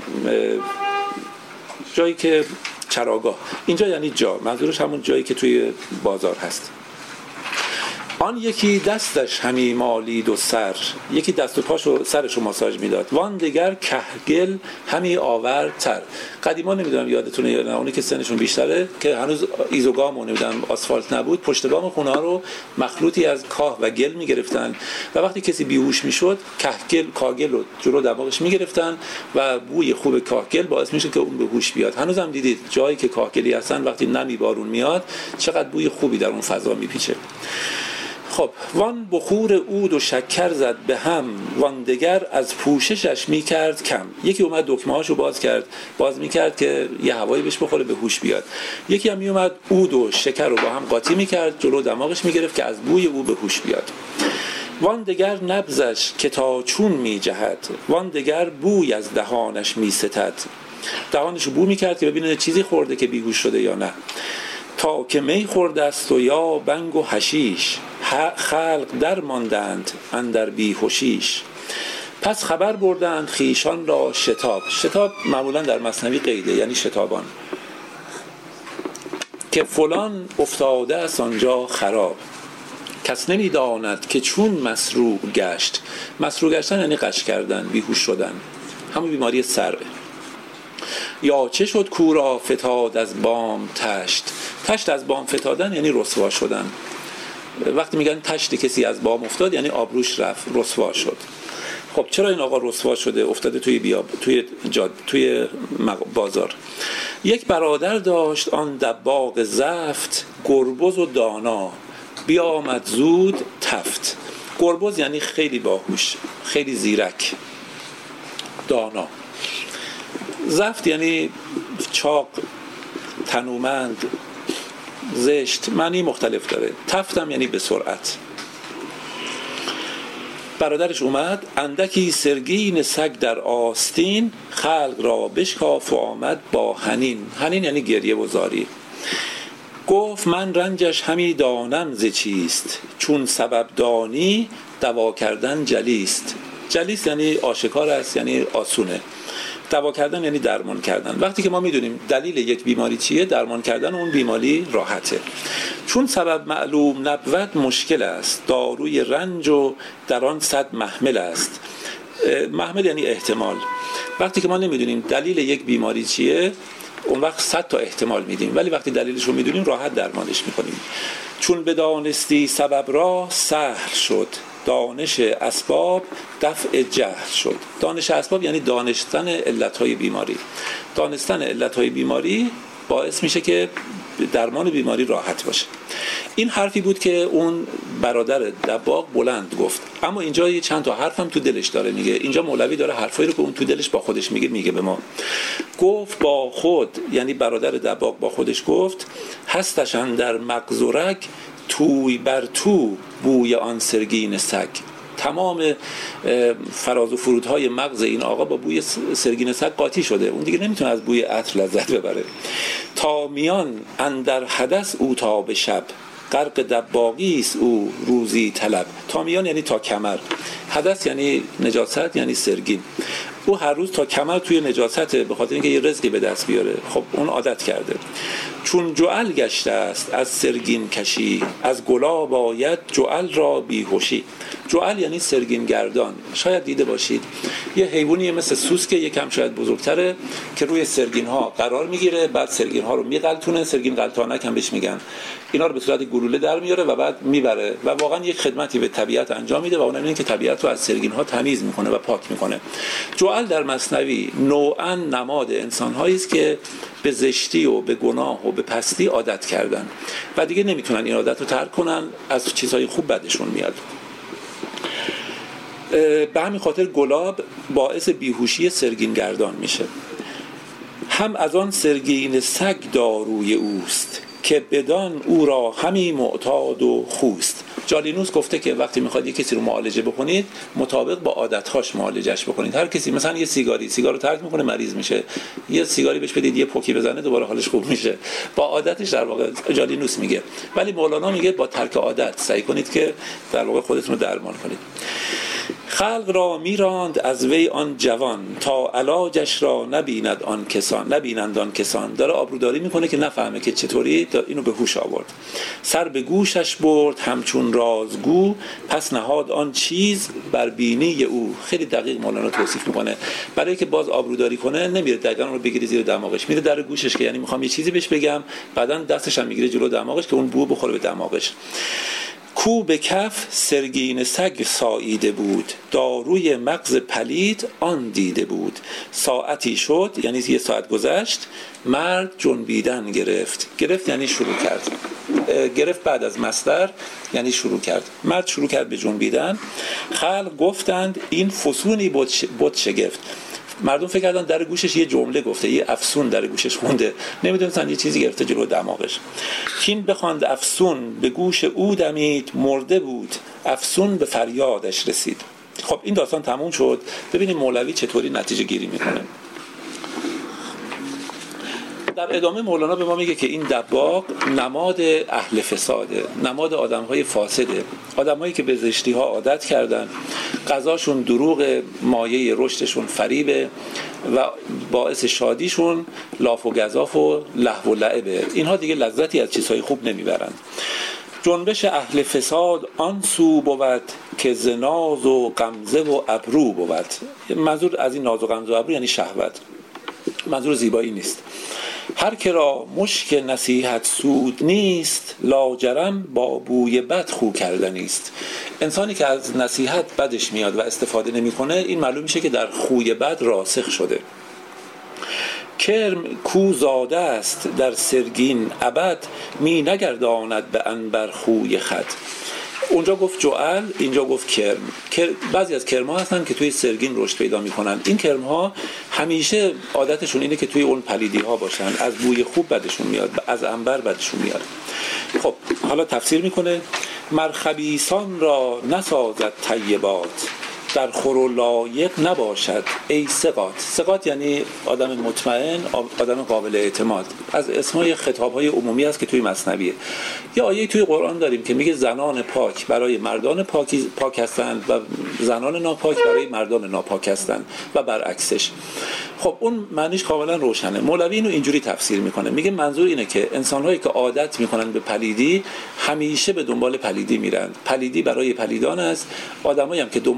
A: جایی که چراگاه. اینجا یعنی جا، منظورش همون جایی که توی بازار هست. آن یکی دستش همی مالید و سر، یکی دست و پاشو سرشو ماساژ میداد. وان دیگر کهگل همی آورد تر. قدیما نمیدونم یادتونه یا نه، اونی که سنشون بیشتره که هنوز ایزوگام و نمیدونم آسفالت نبود، پشت بام خونه ها رو مخلوطی از کاه و گل میگرفتن و وقتی کسی بیهوش میشد کهگل کاگل رو جلو دماغش میگرفتن و بوی خوب کاهگل باعث میشه که اون به هوش بیاد. هنوزم دیدید جایی که کاهگلی هستن وقتی نمی بارون میاد چقدر بوی خوبی در اون فضا میپیچه. خب وان بخور عود و شکر زد به هم، وان دگر از پوششش میکرد کم. یکی اومد دکمه هاشو باز کرد، باز میکرد که یه هوایی بهش بخوره به هوش بیاد. یکی هم میومد عود و شکر رو با هم قاطی میکرد، جلو دماغش میگرفت که از بوی او به هوش بیاد. وان دگر نبزش که تا چون میجهد، وان دگر بوی از دهانش میستد. دهانشو بو میکرد که ببینه چیزی خورده که بیهوش شده یا نه. تا که می خورده است و یا بنگ و حشیش، خلق در ماندند اندر بیهوشیش. پس خبر بردند خیشان را شتاب. شتاب معمولا در مثنوی قیده، یعنی شتابان، که فلان افتاده است آنجا خراب. کس نمیداند که چون مسروع گشت. مسروع گشتن یعنی غش کردن، بیهوش شدن، همون بیماری سره. یا چه شد کورا فتاد از بام تشت. تشت از بام فتادن یعنی رسوا شدن. وقتی میگن تشت کسی از بام افتاد یعنی آبروش رفت، رسوا شد. خب چرا این آقا رسوا شده؟ افتاده توی بیاب، توی جاد، توی بازار. یک برادر داشت آن دباغ زفت، گربز و دانا بیامد زود تفت. گربز یعنی خیلی باهوش، خیلی زیرک، دانا. زفت یعنی چاق، تنومند، زشت، معنی مختلف داره. تفتم یعنی به سرعت. برادرش اومد، اندکی سرگین سگ در آستین، خلق را بشکاف و آمد با حنین. حنین یعنی گریه و زاری. گفت من رنجش همی دانم ز چیست، چون سبب دانی دوا کردن جلیست. جلیست یعنی آشکار است، یعنی آسونه. دوا کردن یعنی درمان کردن. وقتی که ما میدونیم دلیل یک بیماری چیه، درمان کردن اون بیماری راحته. چون سبب معلوم نبود مشکل است، داروی رنج و در آن صد محمل است. محمل یعنی احتمال. وقتی که ما نمیدونیم دلیل یک بیماری چیه، اون وقت صد تا احتمال میدیم، ولی وقتی دلیلش رو میدونیم راحت درمانش میکنیم. چون بدانستی سبب را سهل شد، دانش اسباب دفع جهل شد. دانش اسباب یعنی دانستن علتهای بیماری. دانستن علتهای بیماری باعث میشه که درمان بیماری راحت باشه. این حرفی بود که اون برادر دباغ بلند گفت، اما اینجا یه چند تا حرف هم تو دلش داره میگه. اینجا مولوی داره حرفایی رو که اون تو دلش با خودش میگه میگه به ما. گفت با خود، یعنی برادر دباغ با خودش گفت، هستش اندر مغز و رگ توی بر تو بوی آن سرگین سگ. تمام فراز و فرودهای مغز این آقا با بوی سرگین سگ قاطی شده، اون دیگه نمیتونه از بوی عطر لذت ببره. تا میان اندر حدث او تا به شب، غرق دباغی است او روزی طلب. تا میان یعنی تا کمر، حدث یعنی نجاست یعنی سرگین. او هر روز تا کمر توی نجاسته به خاطر اینکه یه رزقی به دست بیاره. خب اون عادت کرده. چون جعل گشته است از سرگین کشی، از گلا باید جعل را بیهوشی. جعل یعنی سرگین گردان. شاید دیده باشید یه حیوانی مثل سوسکه، یکم شاید بزرگتره، که روی سرگین ها قرار میگیره، بعد سرگین ها رو میغلطونه، سرگین غلطانک هم بهش میگن. اینا رو به صورت گلوله در میاره و بعد میبره و واقعا یک خدمتی به طبیعت انجام میده و اونم اینه که طبیعت رو از سرگین ها تمیز میکنه و پاک میکنه. جعل در مثنوی نوعا نماد انسان هایی است که به زشتی و به گناه و به پستی عادت کردن و دیگه نمیتونن این عادت رو ترک کنن، از چیزهای خوب بدشون میاد. به همین خاطر گلاب باعث بیهوشی سرگین گردان میشه. هم از آن سرگین سگ داروی اوست، که بدان او را همی معتاد و خوست. جالینوس گفته که وقتی میخواد یک کسی رو معالجه بکنید مطابق با عادت‌هاش معالجهش بکنید. هر کسی مثلا یه سیگاری سیگارو ترک میکنه مریض میشه، یه سیگاری بهش بدید یه پوکی بزنه دوباره حالش خوب میشه، با عادتش در واقع جالینوس میگه. ولی مولانا میگه با ترک عادت سعی کنید که در واقع خودتون رو درمان کنید. خلق را میراند از وی آن جوان، تا علاجش را نبیند آن کسان نبینند آن کسان. داره آبروداری میکنه که نفهمه که چطوری اینو به هوش آورد. سر به گوشش برد همچون رازگو، پس نهاد آن چیز بر بینی او. خیلی دقیق مولانا توصیف میکنه. برای که باز آبروداری کنه نمیره دگان رو بگیره زیر دماغش، میره در گوشش که یعنی میخوام یه چیزی بهش بگم، بعدن دستش هم میگیره جلو دماغش که اون بو بخوره به دماغش. کو به کف سرگین سگ ساییده بود، داروی مغز پلید آن دیده بود. ساعتی شد یعنی یه ساعت گذشت، مرد جنبیدن گرفت. گرفت یعنی شروع کرد. گرفت بعد از مصدر یعنی شروع کرد. مرد شروع کرد به جنبیدن. خلق گفتند این فسونی بود شگفت. مردم فکر کردن در گوشش یه جمله گفته، یه افسون در گوشش خونده، نمیدونستن یه چیزی گرفته جلو دماغش. کین بخواند افسون به گوش او دمید، مرده بود افسون به فریادش رسید. خب این داستان تموم شد. ببینیم مولوی چطوری نتیجه گیری میکنه. در ادامه مولانا به ما میگه که این دباغ نماد اهل فساده، نماد آدم‌های فاسده، آدم‌هایی که به زشتی‌ها عادت کردن، غذاشون دروغ، مایه رشدشون فریبه و باعث شادیشون لاف و گزاف و لهو و لعبه. اینها دیگه لذتی از چیزهای خوب نمیبرن. جنبش اهل فساد آن سو بود که ز ناز و غمزه و ابرو بود. منظور از این ناز و غمزه و ابرو یعنی شهوت، منظور زیبایی نیست. هر که را مشک نصیحت سود نیست، لاجرم با بوی بد خو کردنی است. انسانی که از نصیحت بدش میاد و استفاده نمیکنه، این معلوم میشه که در خوی بد راسخ شده. کرم کو زاده است در سرگین ابد، می نگرداند به عنبر خوی خد. اونجا گفت جعل، اینجا گفت کرم. بعضی از کرم‌ها هستن که توی سرگین رشد پیدا میکنن. این کرم‌ها همیشه عادتشون اینه که توی اون پلیدی‌ها باشن، از بوی خوب بدشون میاد، از عنبر بدشون میاد. خب حالا تفسیر میکنه. مرخبیسان را نسازد طیبات، در خور و لایق نباشد ای ثقات. ثقات یعنی آدم مطمئن، آدم قابل اعتماد. از اسمای خطاب‌های عمومی است که توی مثنویه. یه آیه توی قرآن داریم که میگه زنان پاک برای مردان پاکی پاک هستند و زنان ناپاک برای مردان ناپاک هستند و برعکسش. خب اون معنیش کاملا روشنه. مولوی اینو اینجوری تفسیر میکنه. میگه منظور اینه که انسان‌هایی که عادت میکنن به پلیدی همیشه به دنبال پلیدی میرن. پلیدی برای پلیدان است. آدمایی هم که دنبال خوب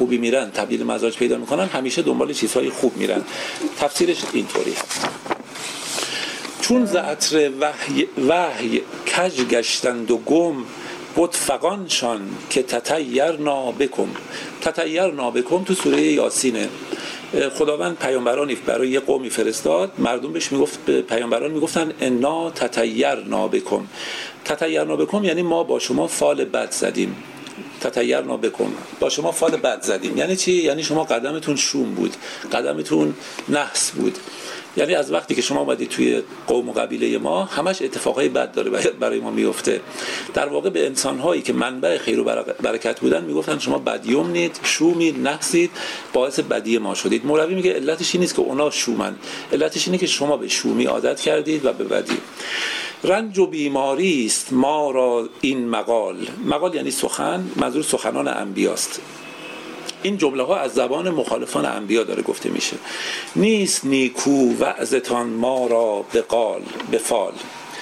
A: خوبی میرن تبدیل مزاج پیدا میکنن، همیشه دنبال چیزهای خوب میرن. تفسیرش اینطوری هست: چون ز عطر وحی, وحی کج گشتند و گم، بود فغانشان که تطیرنا بکم. تطیرنا بکم تو سوره یاسینه. خداوند پیامبرانی برای یه قومی فرستاد، مردم بهش میگفت، به پیامبران میگفتن انا تطیرنا بکم. تطیرنا بکم یعنی ما با شما فال بد زدیم. تطیرنا بکم، با شما فال بد زدیم. یعنی چی؟ یعنی شما قدمتون شوم بود، قدمتون نحس بود. یعنی از وقتی که شما اومدید توی قوم و قبیله ما، همش اتفاقای بد داره برای ما میفته. در واقع به انسان‌هایی که منبع خیر و برکت بودن میگفتن شما بدیومنید، شومید، نحسید، باعث بدی ما شدید. مولوی میگه علتش این نیست که اونا شومن، علتش اینه که شما به شومی عادت کردید و به بدی. رنج و بیماری است ما را این مقال. مقال یعنی سخن، منظور سخنان انبیاست. این جمله ها از زبان مخالفان انبیا داره گفته میشه. نیست نیکو وعظتان ما را به قال به فال،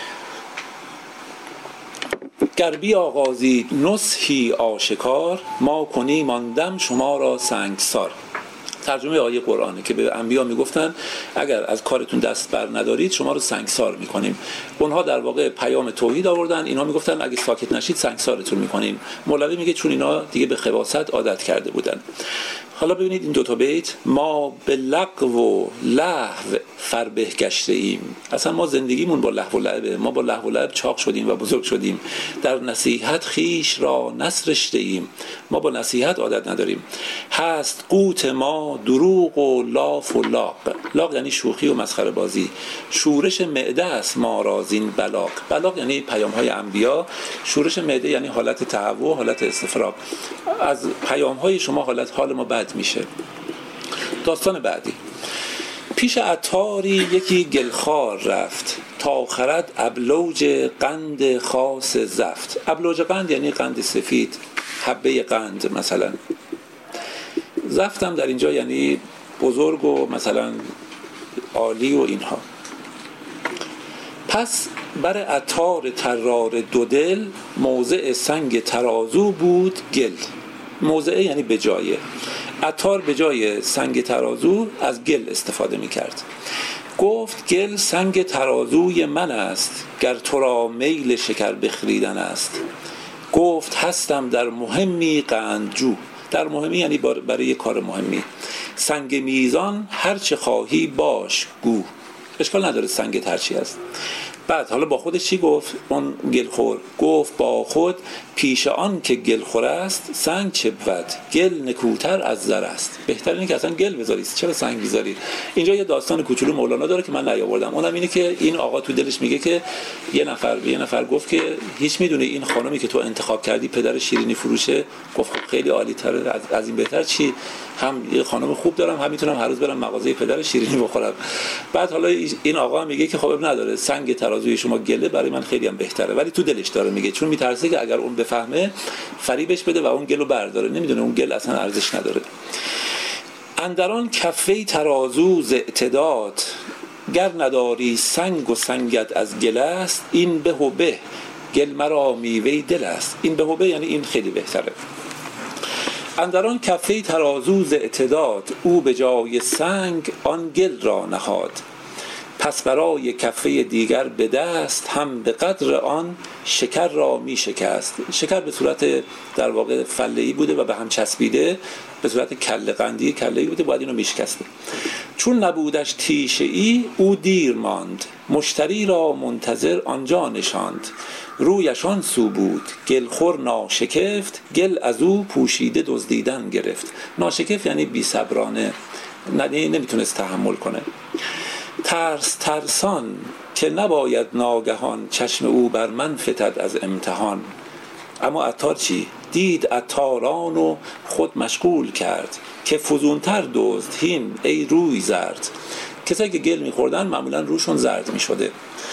A: گر بیاغازید نصحی آشکار، ما کنیم آن دم شما را سنگسار. ترجمه آیه قرآنه که به انبیا میگفتن اگر از کارتون دست بر ندارید شما رو سنگسار میکنیم. اونها در واقع پیام توحید آوردن، اینها میگفتن اگه ساکت نشید سنگسارتون میکنیم. مولوی میگه چون اینا دیگه به خباثت عادت کرده بودن. حالا ببینید این دو تا بیت: ما به لغو و لهو فربه گشته ایم. اصلا ما زندگیمون با لهو و لعبه، ما با لهو و لعب چاق شدیم و بزرگ شدیم. در نصیحت خیش را نسرشته ایم، ما با نصیحت عادت نداریم. هست قوت ما دروغ و لاف و لاق. لاق یعنی شوخی و مسخره بازی. شورش معده است ما را زین بلاغ. بلاغ یعنی پیام های انبیا، شورش معده یعنی حالت تهوع، حالت استفراغ. از پیام های شما حالت حال ما بد میشه. داستان بعدی: پیش عطاری یکی گلخوار رفت، تا خرد ابلوج قند خاص زفت. ابلوج قند یعنی قند سفید، حبه قند مثلا. زفتم در اینجا یعنی بزرگ و مثلا عالی و اینها. پس بر عطار طرار دو دل، موضع سنگ ترازو بود گل. موضع یعنی به جایه. عطار به جای سنگ ترازو از گل استفاده می کرد. گفت گل سنگ ترازوی من است، گر تو را میل شکر بخریدن است. گفت هستم در مهمی قندجو. در مهمی یعنی برای کار مهمی. سنگ میزان هر چه خواهی باش گو. اشکال نداره سنگت هر چی است. بعد حالا با خودش چی گفت اون گلخور؟ گفت با خود پیش آن که گلخور است سنگ چه بود، گل نکوتر از زر است. بهتر اینه که اصلا گل بذاری، چرا سنگ بذاری؟ اینجا یه داستان کوچولو مولانا داره که من نیاوردم. اونم اینه که این آقا تو دلش میگه که یه نفر یه نفر گفت که هیچ میدونی این خانمی که تو انتخاب کردی پدر شیرینی فروشه؟ گفت خب خیلی عالی تره، از, از این بهتر چی؟ هم یه خانم خوب دارم، هم میتونم هر روز برم مغازه پدر شیرینی بخورم. بعد حالا این آقا میگه که خب اب نداره، سنگ ترازوی شما گله برای من خیلی هم بهتره. ولی تو دلش داره میگه، چون میترسه که اگر اون بفهمه فریبش بده و اون گلو برداره. نمیدونه اون گل اصلا ارزش نداره. اندران کفه ترازو ز اعتداد، گر نداری سنگ و سنگت از گل است. این به و به گل مرا میوه دل است. این به و به یعنی این خیلی بهتره. اندران کفه ترازو ز اعتداد، او به جای سنگ آن گل را نهاد. پس برای کفه دیگر به دست، هم به قدر آن شکر را می شکست. شکر به صورت در واقع فله‌ای بوده و به هم چسبیده، به صورت کله قندی کله‌ای بوده، باید اینو می شکسته. چون نبودش تیشه ای او دیر ماند، مشتری را منتظر آنجا نشاند. رویشان سو بود گلخور ناشکفت، گل از او پوشیده دزدیدن گرفت. ناشکفت یعنی بی صبرانه، نمیتونست تحمل کنه. ترس ترسان که نباید ناگهان، چشم او بر من فتد از امتحان. اما عطار چی؟ دید عطاران و خود مشغول کرد، که فزونتر دزد هین ای روی زرد. کسایی که گل میخوردن معمولا روشون زرد میشده،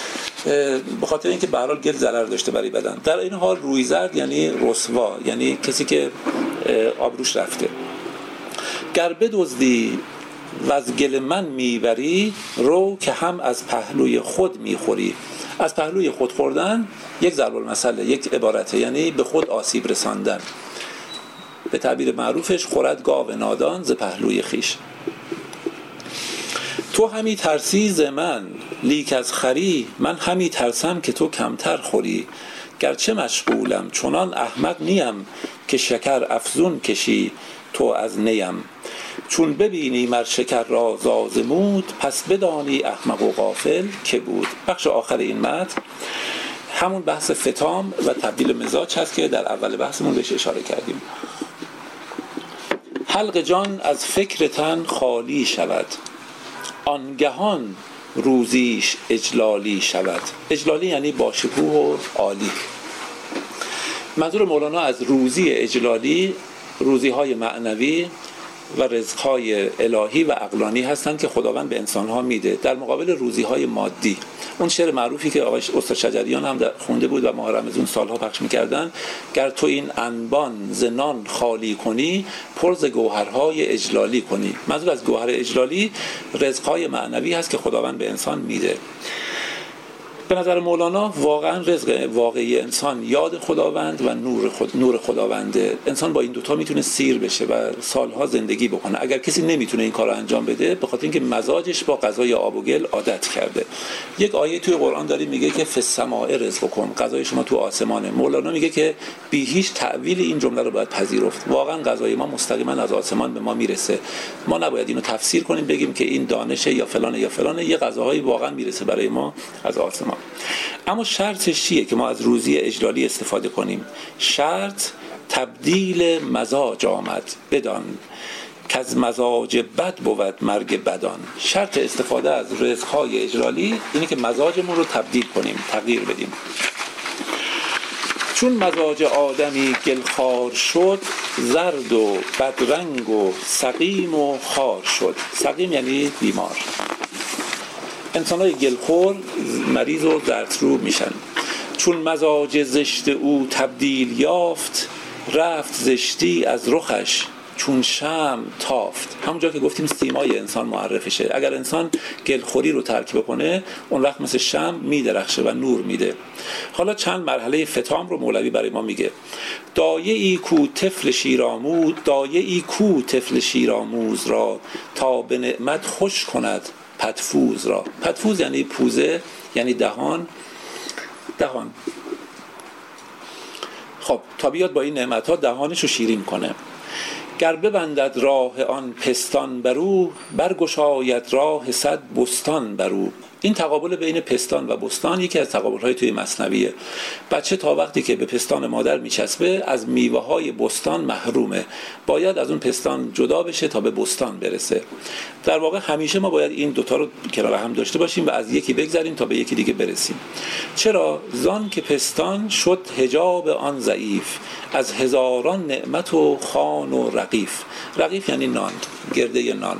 A: به خاطر اینکه به هر حال گل ضرر داشته برای بدن. در این حال روی زرد یعنی رسوا، یعنی کسی که آبروش رفته. گر بدزدی و از گل من میبری، رو که هم از پهلوی خود میخوری. از پهلوی خود خوردن یک ضرب المثل، یک عبارته، یعنی به خود آسیب رساندن. به تعبیر معروفش خورد گاو نادان ز پهلوی خیش. تو همی ترسی ز من لیک از خری، من همی ترسم که تو کمتر خوری. گرچه مشغولم چنان احمق نیم، که شکر افزون کشی تو از نیم. چون ببینی مر شکر را زازمود، پس بدانی احمق و غافل که بود. بخش آخر این متن همون بحث فتام و تبدیل مزاج هست که در اول بحثمون بهش اشاره کردیم. حلق جان از فکر تن خالی شود، آنگهان روزیش اجلالی شود. اجلالی یعنی با شکوه و عالی. منظور مولانا از روزی اجلالی روزی‌های معنوی و رزق‌های الهی و عقلانی هستند که خداوند به انسان‌ها میده، در مقابل روزی‌های مادی. اون شعر معروفی که آقای استاد شجریان هم خونده بود و ماه رمضان سالها پخش می‌کردن: گر تو این انبان ز نان خالی کنی، پر ز گوهرهای اجلالی کنی. منظور از گوهر اجلالی رزق‌های معنوی هست که خداوند به انسان میده. به نظر مولانا واقعا رزق واقعی انسان یاد خداوند و نور خود نور خداونده. انسان با این دوتا میتونه سیر بشه و سالها زندگی بکنه. اگر کسی نمیتونه این کار رو انجام بده، به خاطر اینکه مزاجش با غذای آب و گل عادت کرده. یک آیه توی قرآن داره میگه که فی السماء رزقکم، غذای شما تو آسمانه. مولانا میگه که بی هیچ تعویل این جمله رو باید پذیرفت. واقعا غذای ما مستقیما از آسمان به ما میرسه. ما نباید اینو تفسیر کنیم بگیم که این دانشه یا فلانه یا فلانه. یه غذاهایی واقعا میرسه برای ما از آسمان. اما شرطش چیه که ما از روزی اجلالی استفاده کنیم؟ شرط تبدیل مزاج آمد بدان، که از مزاج بد بود مرگ بدان. شرط استفاده از رزق‌های اجلالی اینه که مزاجمون رو تبدیل کنیم، تغییر بدیم. چون مزاج آدمی گلخوار شد، زرد و بدرنگ و سقیم و خار شد. سقیم یعنی بیمار. انسان‌های گلخور مریض و دردرو میشن. چون مزاج زشت او تبدیل یافت، رفت زشتی از رخش چون شمع تافت. همونجا که گفتیم سیمای انسان معرفشه. اگر انسان گلخوری رو ترک بکنه، اون وقت مثل شمع میدرخشه و نور میده. حالا چند مرحله فتام رو مولوی برای ما میگه. دایه ای کو طفل شیرآموز، دایه ای کو طفل شیرآموز را، تا به نعمت خوش کند پدفوز را. پدفوز یعنی پوزه، یعنی دهان. دهان خب تا بیاد با این نعمت‌ها دهانش رو شیرین کنه. گر ببندد راه آن پستان برو، برگشاید راه صد بستان برو. این تقابل بین پستان و بستان یکی از تقابل‌های توی مثنویه. بچه تا وقتی که به پستان مادر میچسبه از میوه‌های بستان محرومه. باید از اون پستان جدا بشه تا به بستان برسه. در واقع همیشه ما باید این دوتا رو کنار هم داشته باشیم و از یکی بگذریم تا به یکی دیگه برسیم. چرا؟ زان که پستان شد حجاب آن ضعیف، از هزاران نعمت و خوان و رغیف. رغیف یعنی نان، گرده نان.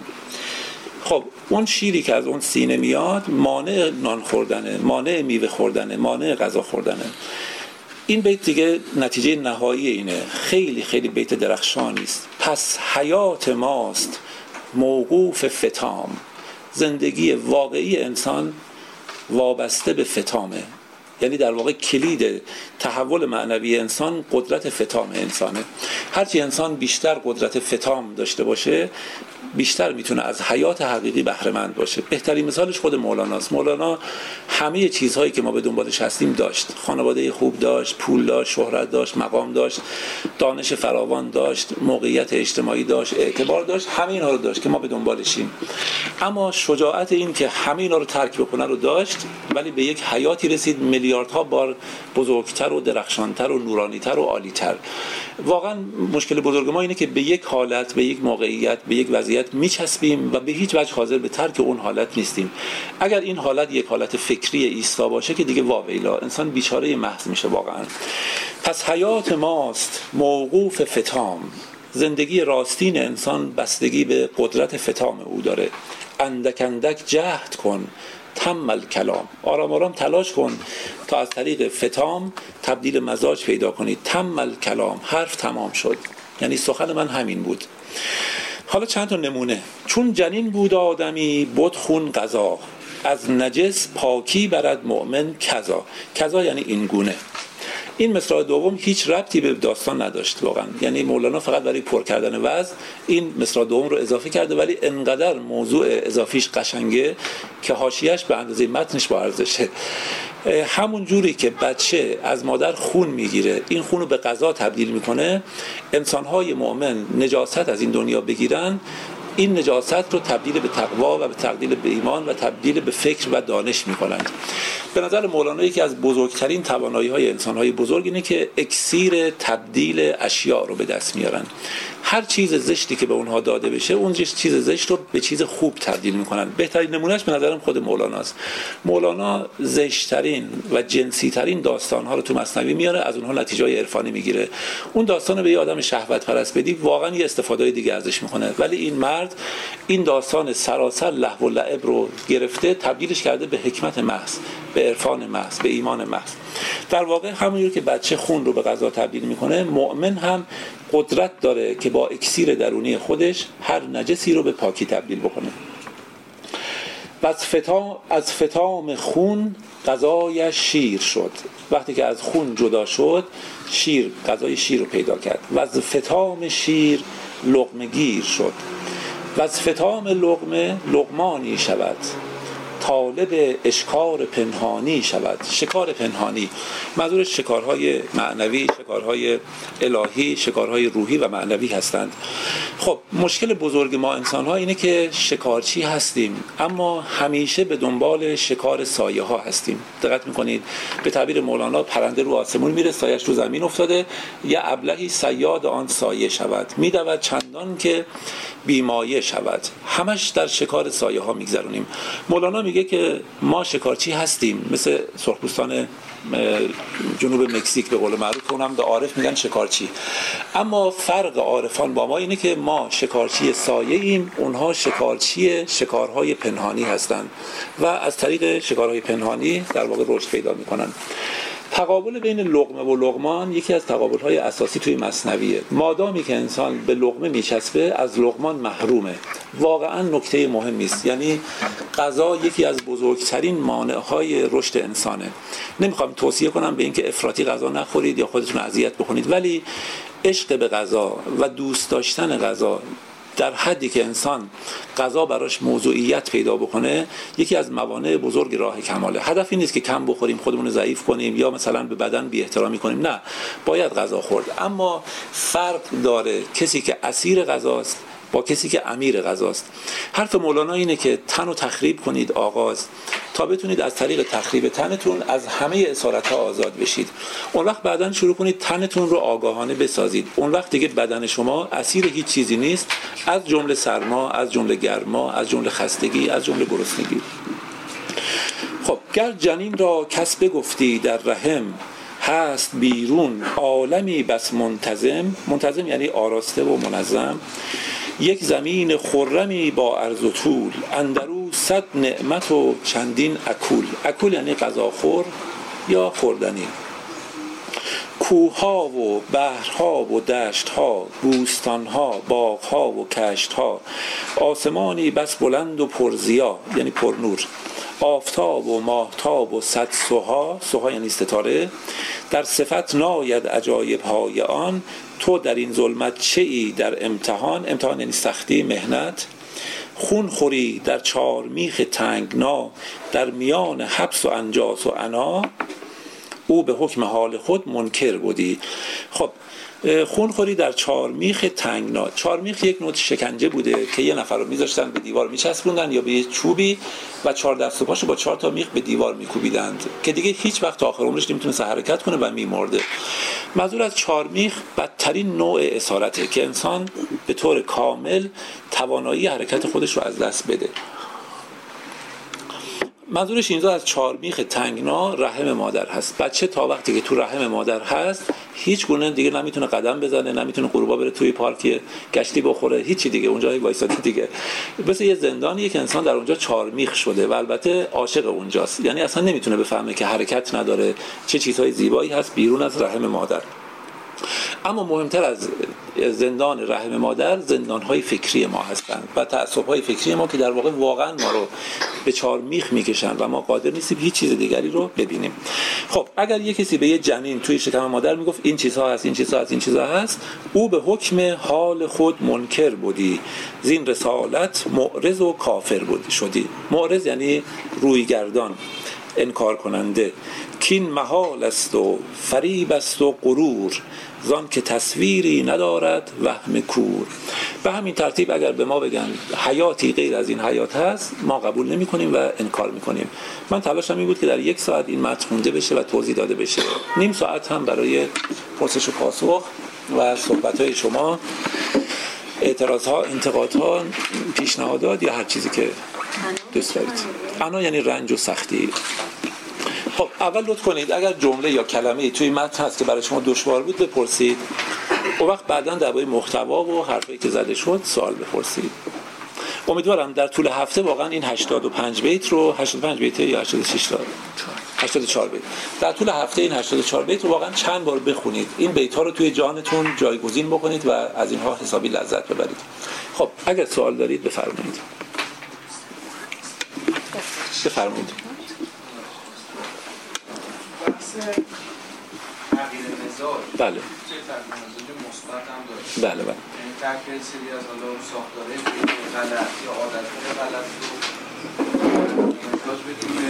A: خب اون شیری که از اون سینه میاد مانع نان خوردنه، مانع میوه خوردنه، مانع غذا خوردنه. این بیت دیگه نتیجه نهایی اینه. خیلی خیلی بیت درخشانی است. پس حیات ماست موقوف فتام. زندگی واقعی انسان وابسته به فتامه. یعنی در واقع کلید تحول معنوی انسان قدرت فتام انسانه. هرچی انسان بیشتر قدرت فتام داشته باشه، بیشتر میتونه از حیات حقیقی بهره مند باشه. بهترین مثالش خود مولاناست. مولانا همه چیزهایی که ما به دنبالش هستیم داشت. خانواده خوب داشت، پول داشت، شهرت داشت، مقام داشت، دانش فراوان داشت، موقعیت اجتماعی داشت، اعتبار داشت. همه اینها رو داشت که ما به دنبالشیم. اما شجاعت این که همه اینا رو ترک بکنه رو داشت، ولی به یک حیاتی رسید میلیاردها بار بزرگتر و درخشانتر و نورانیتر و عالیتر. واقعا مشکل بزرگ ما اینه که به یک حالت، به یک موقعیت، به یک وضعیت میچسبیم و به هیچ وجه حاضر به ترک اون حالت نیستیم. اگر این حالت یک حالت فکری ایستا باشه که دیگه واویلا، انسان بیچاره محض میشه واقعا. پس حیات ماست موقوف فتام. زندگی راستین انسان بستگی به قدرت فتام او داره. اندک اندک جهد کن تمل کلام. آرام آرام تلاش کن تا از طریق فتام تبدیل مزاج پیدا کنی. تمل کلام، حرف تمام شد. یعنی سخن من همین بود. حالا چند تا نمونه. چون جنین بود آدمی بود خون قضا، از نجس پاکی برد مؤمن کذا. کذا یعنی این گونه. این مصرع دوم هیچ ربطی به داستان نداشت واقعا، یعنی مولانا فقط برای پر کردن وزن این مصرع دوم رو اضافه کرده، ولی انقدر موضوع اضافیش قشنگه که حاشیه‌اش به اندازه متنش با ارزشه. همون جوری که بچه از مادر خون میگیره، این خون رو به غذا تبدیل میکنه، انسان‌های مؤمن نجاست از این دنیا بگیرن، این نجاست رو تبدیل به تقوا و به تبدیل به ایمان و تبدیل به فکر و دانش میکنند. به نظر مولانا یکی از بزرگترین توانایی‌های انسان‌های بزرگ اینه که اکسیر تبدیل اشیاء رو به دست میارن. هر چیز زشتی که به اونها داده بشه، اون چیز زشت رو به چیز خوب تبدیل میکنن. بهترین نمونهش به نظرم خود مولاناست. مولانا زشت‌ترین و جنسی‌ترین داستان‌ها رو تو مثنوی میاره، از اونها نتیجه‌های عرفانی میگیره. اون داستان رو به یه آدم شهوت پرست بدی، واقعا یه استفاده دیگه ازش میکنه، ولی این مرد این داستان سراسر لهو و لعب رو گرفته، تبدیلش کرده به حکمت محض، به عرفان محض، به ایمان محض. در واقع همونجور که بچه خون رو به غذا تبدیل میکنه، مؤمن هم قدرت داره که با اکسیر درونی خودش هر نجسی رو به پاکی تبدیل بکنه. و از فتا از فتام خون غذایش شیر شد. وقتی که از خون جدا شد، شیر، غذای شیر رو پیدا کرد. و از فتام شیر لقمه گیر شد. و از فتام لقمه لقمانی شود، طالب اشکار پنهانی شود. شکار پنهانی منظور شکارهای معنوی، شکارهای الهی، شکارهای روحی و معنوی هستند. خب مشکل بزرگ ما انسان‌ها اینه که شکارچی هستیم، اما همیشه به دنبال شکار سایه ها هستیم. دقت میکنید به تعبیر مولانا، پرنده رو آسمون میره، سایه‌اش رو زمین افتاده، یا ابلهی صیاد آن سایه شود، میدود چندان که بیمایه شود. همش در شکار سایه ها میگذرونیم. مولانا میگه که ما شکارچی هستیم، مثل سرخپوستان جنوب مکزیک به قول معروف، اونم به عارف میگن شکارچی. اما فرق عارفان با ما اینه که ما شکارچی سایه ایم، اونها شکارچی شکارهای پنهانی هستند و از طریق شکارهای پنهانی در واقع رشد پیدا میکنن. تقابل بین لقمه و لقمان یکی از تقابل‌های اساسی توی مثنویه. مادامی که انسان به لقمه میچسبه، از لقمان محرومه. واقعا نکته مهمی است. یعنی غذا یکی از بزرگترین مانع‌های رشد انسانه. نمیخوام توصیه کنم به اینکه افراطی غذا نخورید یا خودتون اذیت بکنید، ولی عشق به غذا و دوست داشتن غذا در حدی که انسان غذا براش موضوعیت پیدا بکنه، یکی از موانع بزرگ راه کماله. هدف این نیست که کم بخوریم، خودمون رو ضعیف کنیم یا مثلا به بدن بی احترامی کنیم، نه، باید غذا خورد. اما فرق داره کسی که اسیر غذاست با کسی که امیر غذاست. حرف مولانا اینه که تن رو تخریب کنید آغاز، تا بتونید از طریق تخریب تنتون از همه اسارت‌ها آزاد بشید. اون وقت بعداً شروع کنید تنتون رو آگاهانه بسازید. اون وقت دیگه بدن شما اسیر هیچ چیزی نیست، از جمله سرما، از جمله گرما، از جمله خستگی، از جمله گرسنگی. خب گر جنین را کس بگفتی در رحم، هست بیرون عالمی بس منتظم. منتظم یعنی آراسته و منظم. یک زمین خرمی با عرض و طول، اندرو صد نعمت و چندین اکول. اکول یعنی غذاخور یا خوردنی. کوه‌ها و بحرها و دشت‌ها، بوستان‌ها، باغ‌ها و کشت‌ها، آسمانی بس بلند و پرضیا یعنی پرنور، آفتاب و ماهتاب و صد سها، سها یعنی ستاره، در صفت ناید عجایب‌های آن. تو در این ظلمت چه ای در امتحان، امتحان یعنی سختی، مهنت. خون خوری در چارمیخ تنگنا، در میان حبس و انجاس و عنا. او به حکم حال خود منکر بودی. خب خونخوری در چارمیخ تنگنا. چارمیخ یک نوع شکنجه بوده که یه نفر رو میذاشتن به دیوار میچسبوندن یا به یه چوبی و چهار دست و پاشو با چهار تا میخ به دیوار میکوبیدند که دیگه هیچ وقت تا آخر عمرش نمیتونست حرکت کنه و میمرده. منظور از چارمیخ بدترین نوع اسارته که انسان به طور کامل توانایی حرکت خودش رو از دست بده. منظورش اینجا از چارمیخ تنگنا رحم مادر هست. بچه تا وقتی که تو رحم مادر هست هیچ گونه دیگه نمیتونه قدم بزنه، نمیتونه غروبا بره توی پارک گشتی بخوره، هیچی دیگه اونجا وایساده دیگه. مثل یه زندانیه که انسان در اونجا چارمیخ شده و البته عاشق اونجاست. یعنی اصلا نمیتونه بفهمه که حرکت نداره، چه چیزهای زیبایی هست بیرون از رحم مادر. اما مهمتر از زندان رحم مادر زندان‌های فکری ما هستند و تعصب‌های فکری ما که در واقع واقعا ما رو به چهار میخ میکشن و ما قادر نیستیم هیچ چیز دیگری رو ببینیم. خب اگر یک کسی به یه جنین توی شکم مادر میگفت این چیزها هست این چیزها هست این چیزها هست، او به حکم حال خود منکر بودی، زین رسالت معرض و کافر بود شدی. معرض یعنی رویگردان، انکار کننده. کین محال است و فریب است و غرور، زان که تصویری ندارد وهم کور. به همین ترتیب اگر به ما بگن حیاتی غیر از این حیات هست، ما قبول نمی کنیم و انکار می کنیم. من تلاشم این بود که در یک ساعت این متن خونده بشه و توضیح داده بشه، نیم ساعت هم برای پرسش و پاسخ و صحبت های شما، اعتراض ها، انتقاد ها، پیشنهادات یا هر چیزی که دوست دارید. انا یعنی رنج و سختی. خب اول لطف کنید اگر جمله یا کلمه‌ای توی متن هست که برای شما دشوار بود بپرسید، اون وقت بعداً درباره محتوا و حرفایی که زده شد سوال بپرسید. امیدوارم در طول هفته واقعا این هشتاد و پنج بیت رو هشتاد و پنج بیت یا هشتاد و شش تا هشتاد و چهار بیت در طول هفته این هشتاد و چهار بیت رو واقعا چند بار بخونید. این بیت‌ها رو توی جانتون جایگزین بکنید و از اینها حسابی لذت ببرید. خب اگر سوال دارید بفرمایید. بفرمایید.
B: تغییر مزاج
A: بله.
B: چه تغییر مزاج مثبت هم داره.
A: بله بله.
B: یعنی تغییر سری از حالا ساختاره غلط یا عادت‌های غلط رو احتیاج بدیم به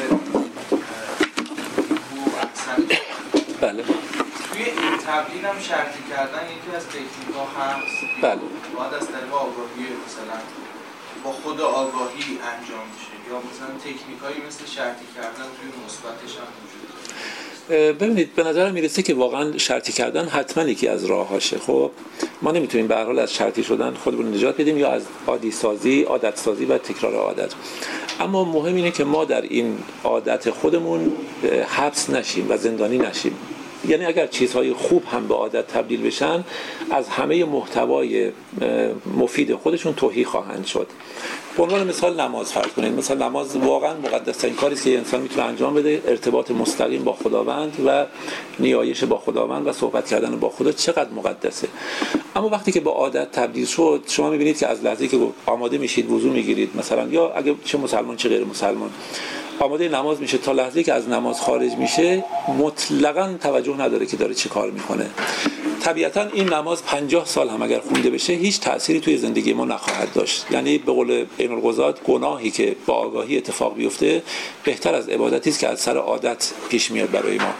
B: او احسن.
A: بله.
B: توی این تبدیل هم شرطی کردن یکی از تکنیک‌ها هست.
A: بله.
B: باید از طریق آگاهی مثلا با خود آگاهی انجام میشه یا مثلا تکنیکایی مثل شرطی کردن توی مثبتش هم وجود داره.
A: ببینید به نظر میرسه که واقعا شرطی کردن حتما یکی از راهاشه. خب ما نمیتونیم به هر حال از شرطی شدن خودمون نجات بدیم یا از عادی سازی، عادت سازی و تکرار عادت. اما مهم اینه که ما در این عادت خودمون حبس نشیم و زندانی نشیم. یعنی اگر چیزهای خوب هم به عادت تبدیل بشن، از همه محتوای مفید خودشون تهی خواهند شد. به عنوان مثال نماز فرض کنید. مثلا نماز واقعا مقدس‌ترین کاری است که انسان میتونه انجام بده. ارتباط مستقیم با خداوند و نیایش با خداوند و صحبت کردن با خدا چقدر مقدسه. اما وقتی که با عادت تبدیل شد، شما میبینید که از لحظه‌ای که آماده میشید وضو میگیرید مثلا، یا اگه چه مسلمان چه غیر مسلمان آماده نماز میشه، تا لحظه‌ای که از نماز خارج میشه مطلقاً توجه نداره که داره چه کار میکنه. طبیعتاً این نماز پنجاه سال هم اگر خونده بشه هیچ تأثیری توی زندگی ما نخواهد داشت. یعنی به قول عین القضات گناهی که با آگاهی اتفاق بیفته بهتر از عبادتی است که از سر عادت پیش میاد برای ما.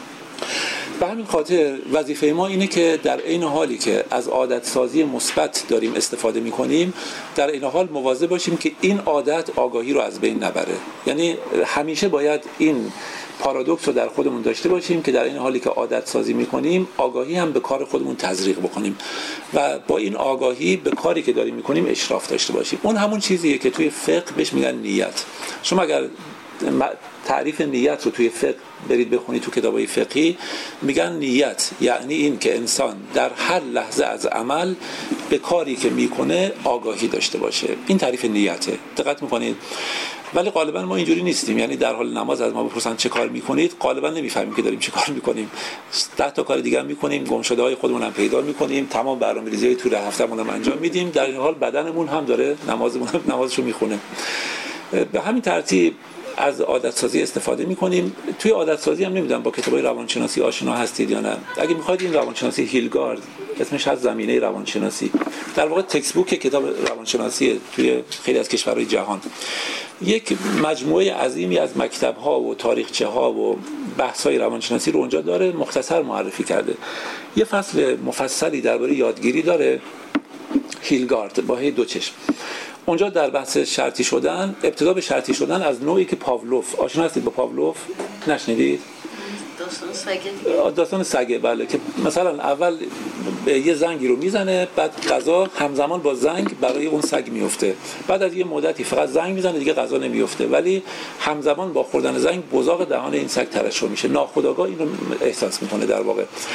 A: به همین خاطر وظیفه ما اینه که در عین حالی که از عادت سازی مثبت داریم استفاده می‌کنیم، در عین حال مواظب باشیم که این عادت آگاهی رو از بین نبره. یعنی همیشه باید این پارادوکس رو در خودمون داشته باشیم که در این حالی که عادت سازی می‌کنیم، آگاهی هم به کار خودمون تزریق بکنیم و با این آگاهی به کاری که داریم می‌کنیم اشراف داشته باشیم. اون همون چیزیه که توی فقه بهش میگن نیت. شما اگر تعریف نیت رو توی فقه برید بخونید تو کتابای فقهی، میگن نیت یعنی این که انسان در هر لحظه از عمل به کاری که میکنه آگاهی داشته باشه. این تعریف نیته. دقت میکنید؟ ولی غالبا ما اینجوری نیستیم. یعنی در حال نماز از ما بپرسن چه کار میکنید، غالبا نمیفهمیم که داریم چه کار میکنیم. ده تا کار دیگه هم میکنیم، گمشده‌های خودمون هم پیدا میکنیم، تمام برنامه‌ریزی‌های تو هفتهمون هم انجام میدیم، در این حال بدنمون هم داره نمازمون هم نمازشو میخونه. به همین ترتیب از عادت سازی استفاده می‌کنیم. توی عادت سازی هم نمیدونم با کتابای روانشناسی آشنا هستید یا نه. اگه می‌خواید این روانشناسی هیلگارد، اسمش از زمینه روانشناسی، در واقع تکست بوک کتاب روانشناسی توی خیلی از کشورهای جهان، یک مجموعه عظیمی از مکتب‌ها و تاریخچه‌ها و بحث‌های روانشناسی رو اونجا داره، مختصر معرفی کرده. یه فصل مفصلی درباره یادگیری داره، هیلگارد با هی دو چشم. اونجا در بحث شرطی شدن، ابتدا به شرطی شدن از نوعی که پاولوف، آشنا هستید با پاولوف؟ نشنیدید؟
C: داستان سگه.
A: داستان سگه، بله، که مثلا اول یه زنگی رو میزنه، بعد غذا همزمان با زنگ برای اون سگ میفته، بعد از یه مدتی فقط زنگ میزنه دیگه غذا نمیفته، ولی همزمان با خوردن زنگ بزاق دهان این سگ ترشح میشه، ناخودآگاه این رو احساس میکنه در واقع.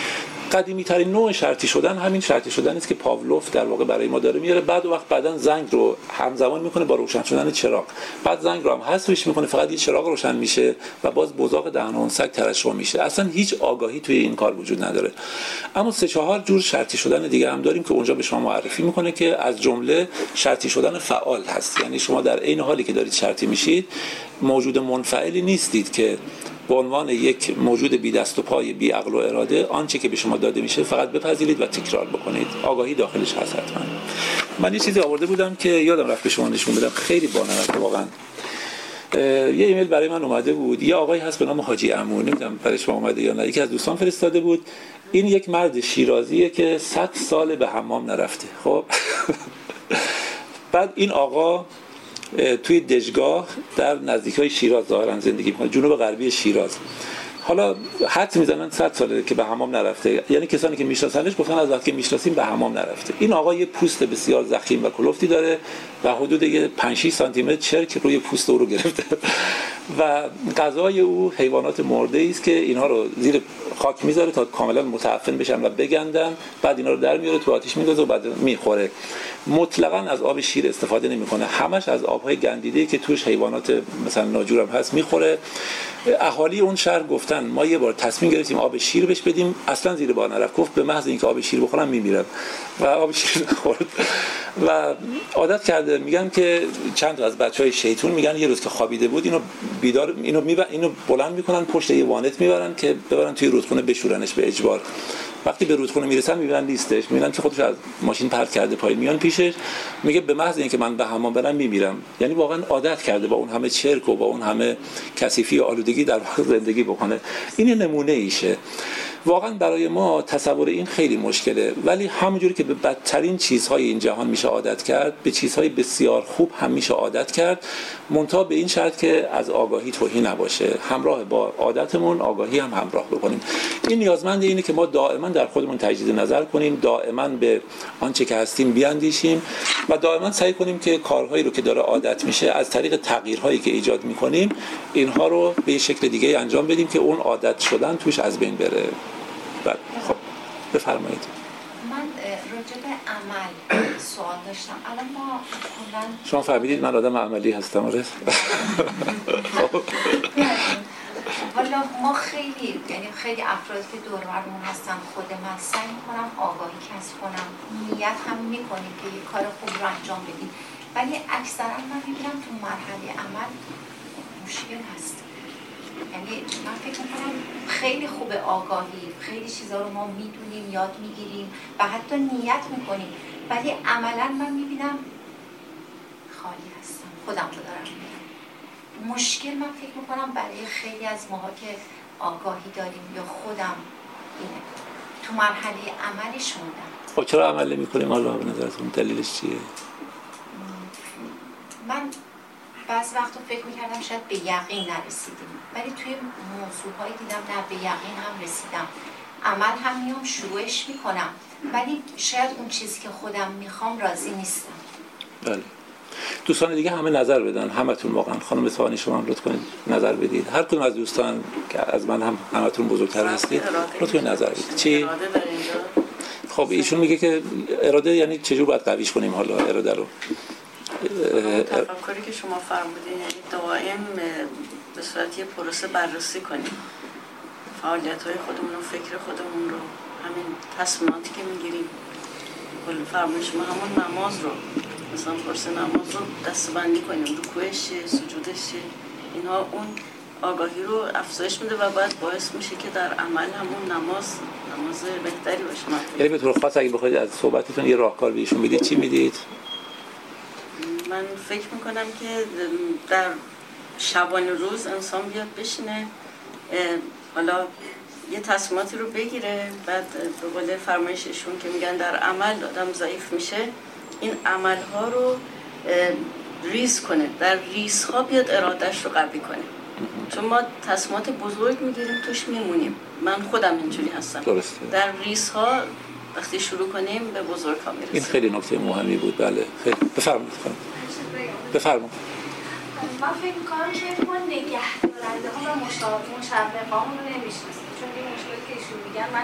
A: قدیمی ترین نوع شرطی شدن همین شرطی شدن است که پاولوف در واقع برای ما داره میاره. بعد وقت بعدن زنگ رو همزمان میکنه با روشن شدن چراغ، بعد زنگ رو هم حذفش میکنه، فقط یه چراغ روشن میشه و باز بزاق دهان اون سگ ترشح میشه. اصلا هیچ آگاهی توی این کار وجود نداره. اما سه چهار جور شرطی شدن دیگه هم داریم که اونجا به شما معرفی میکنه که از جمله شرطی شدن فعال هست. یعنی شما در عین حالی که دارید شرطی میشید موجود منفعلی نیستید که به عنوان یک موجود بی دست و پای، بی عقل و اراده آنچه که به شما داده میشه فقط بپذیرید و تکرار بکنید. آگاهی داخلش هست حتما. من یه چیزی آورده بودم که یادم رفت به شما نشون بدم، خیلی بانمکه واقعا. یه ایمیل برای من اومده بود، یه آقایی هست به نام حاجی امون، نمیدونم برای شما اومده یا نه، یکی از دوستان فرستاده بود. این یک مرد شیرازیه که صد سال به حمام نرفته. خب بعد این آقا توی دژگاه در نزدیکای شیراز ظاهرا زندگی میکنه، جنوب غربی شیراز. حالا حد میزنن صد ساله که به حمام نرفته، یعنی کسانی که میشناسنش گفتن از وقتی که میشناسیم به حمام نرفته. این آقا یه پوست بسیار ضخیم و کلفتی داره و حدود یه پنج شش سانتی متر چرک روی پوست او رو گرفته و غذای او حیوانات مرده است که اینها رو زیر خاک میذاره تا کاملا متعفن بشن و بگندن، بعد اینا رو در میاره تو آتیش میندازه و بعد میخوره. مطلقاً از آب شیر استفاده نمیکنه، همش از آبهای گندیده که توش حیوانات مثلا ناجور هم هست میخوره. اهالی اون شهر گفتن ما یه بار تصمیم گرفتیم آب شیر بهش بدیم، اصلا زیر بار نرفت، گفت به محض اینکه آب شیر بخورم میمیرم و آب شیر خورد و عادت کرده. میگن که چند تا از بچهای شیطون میگن یه روز که خوابیده بود اینو بیدار اینو میبر اینو بلند میکنن پشت یه وانت میبرن که ببرن توی رودخونه بشورنش به اجبار. وقتی به رودخونه میرسن میبینن نیستش، میبینن که خودش از ماشین پرت کرده پایین، میان پیشش میگه به محض اینکه من به حمام برم میمیرم. یعنی واقعا عادت کرده با اون همه چرک و با اون همه کثیفی و آلودگی در واقع زندگی بکنه. این نمونه ایشه. واقعا برای ما تصور این خیلی مشکله، ولی همونجوری که به بدترین چیزهای این جهان میشه عادت کرد، به چیزهای بسیار خوب هم میشه عادت کرد، منتها به این شرط که از آگاهی توهی نباشه، همراه با عادتمون آگاهی هم همراه بکنیم. این نیازمند اینه که ما دائما در خودمون تجدید نظر کنیم، دائما به آنچه که هستیم بیاندیشیم و دائما سعی کنیم که کارهایی رو که داره عادت میشه از طریق تغییرهایی که ایجاد میکنیم اینها رو به یه شکل دیگه انجام بدیم که اون عادت شدن توش از بین بره. بعد خب بفرمایید.
D: من راجع به عمل سوال داشتم. الان ما کلاً
A: شما فهمیدید من آدم عملی هستم، آره؟
D: والا ما خیلی یعنی خیلی افراد که دور و برمون هستن، خود من سعی می‌کنم آگاهی کسب کنم، نیت هم می‌کنیم که یک کار خوب رو انجام بدیم، ولی اکثرا من می‌بینم تو مرحله عمل مشکل هست. یعنی من فکر میکنم خیلی خوبه آگاهی، خیلی چیزا رو ما میدونیم، یاد میگیریم و حتی نیت میکنیم، ولی عملا من میبینم خالی هستم، خودم رو دارم میبینم. مشکل من فکر میکنم برای خیلی از ماها که آگاهی داریم یا خودم اینه تو مرحله عملش موندم.
A: خب چرا عمل نمی‌کنیم حالا به نظرتون دلیلش چیه؟
D: من بعض وقتا فکر میکردم شاید به یقین نرسیدیم، ولی توی موضوعهایی دیدم نه به یقین هم رسیدم، عمل هم میام شروعش میکنم، ولی شاید اون چیزی که خودم میخوام راضی نیستم.
A: بله. دوستان دیگه همه نظر بدن، همتون واقعا. خانم اصفهانی شما هم لطف کنید نظر بدید. هر کدوم از دوستان که از من هم همتون بزرگتر هستید لطف کنید نظر بدید. چی؟ خب ایشون میگه که اراده یعنی چجور باید قویش کنیم حالا اراده رو؟
C: تفکری که شما فرمودین یعنی دائم به صورت یه پروسه بررسی کنیم فعالیت‌های خودمون و فکر خودمون رو، همین تصمیماتی که میگیریم. کل فرمون شما همون نماز رو مثلا پروسه نماز رو دسته‌بندی کنیم، رکوعش چیه، سجودش چیه، اینها اون آگاهی رو افزایش میده و بعد باعث میشه که در عمل همون نماز نماز بهتری باشه.
A: یعنی به طور خاص اگه بخواید از صحبتتون یه راهکار بهشون بدید چی میدید؟
C: من فکر میکنم که در شبانه روز انسان بیاد بشینه، حالا یه تصمیماتی رو بگیره، بعد به قول فرمایششون که میگن در عمل آدم ضعیف میشه، این عملها رو ریز کنه، در ریزها بیاد ارادش رو قوی کنه. چون ما تصمیمات بزرگ میگیریم توش میمونیم، من خودم اینجوری هستم.
A: درسته.
C: در ریزها وقتی شروع کنیم به بزرگ‌ها میرسیم.
A: این خیلی نکته مهمی بود. بله خیلی بفرمایید. بفرمایید.
E: من فکر می‌کنم که ما نگهدارنده ها و مشاوران رو نمی‌شناسیم، چون این مشکلی که ایشون میگن من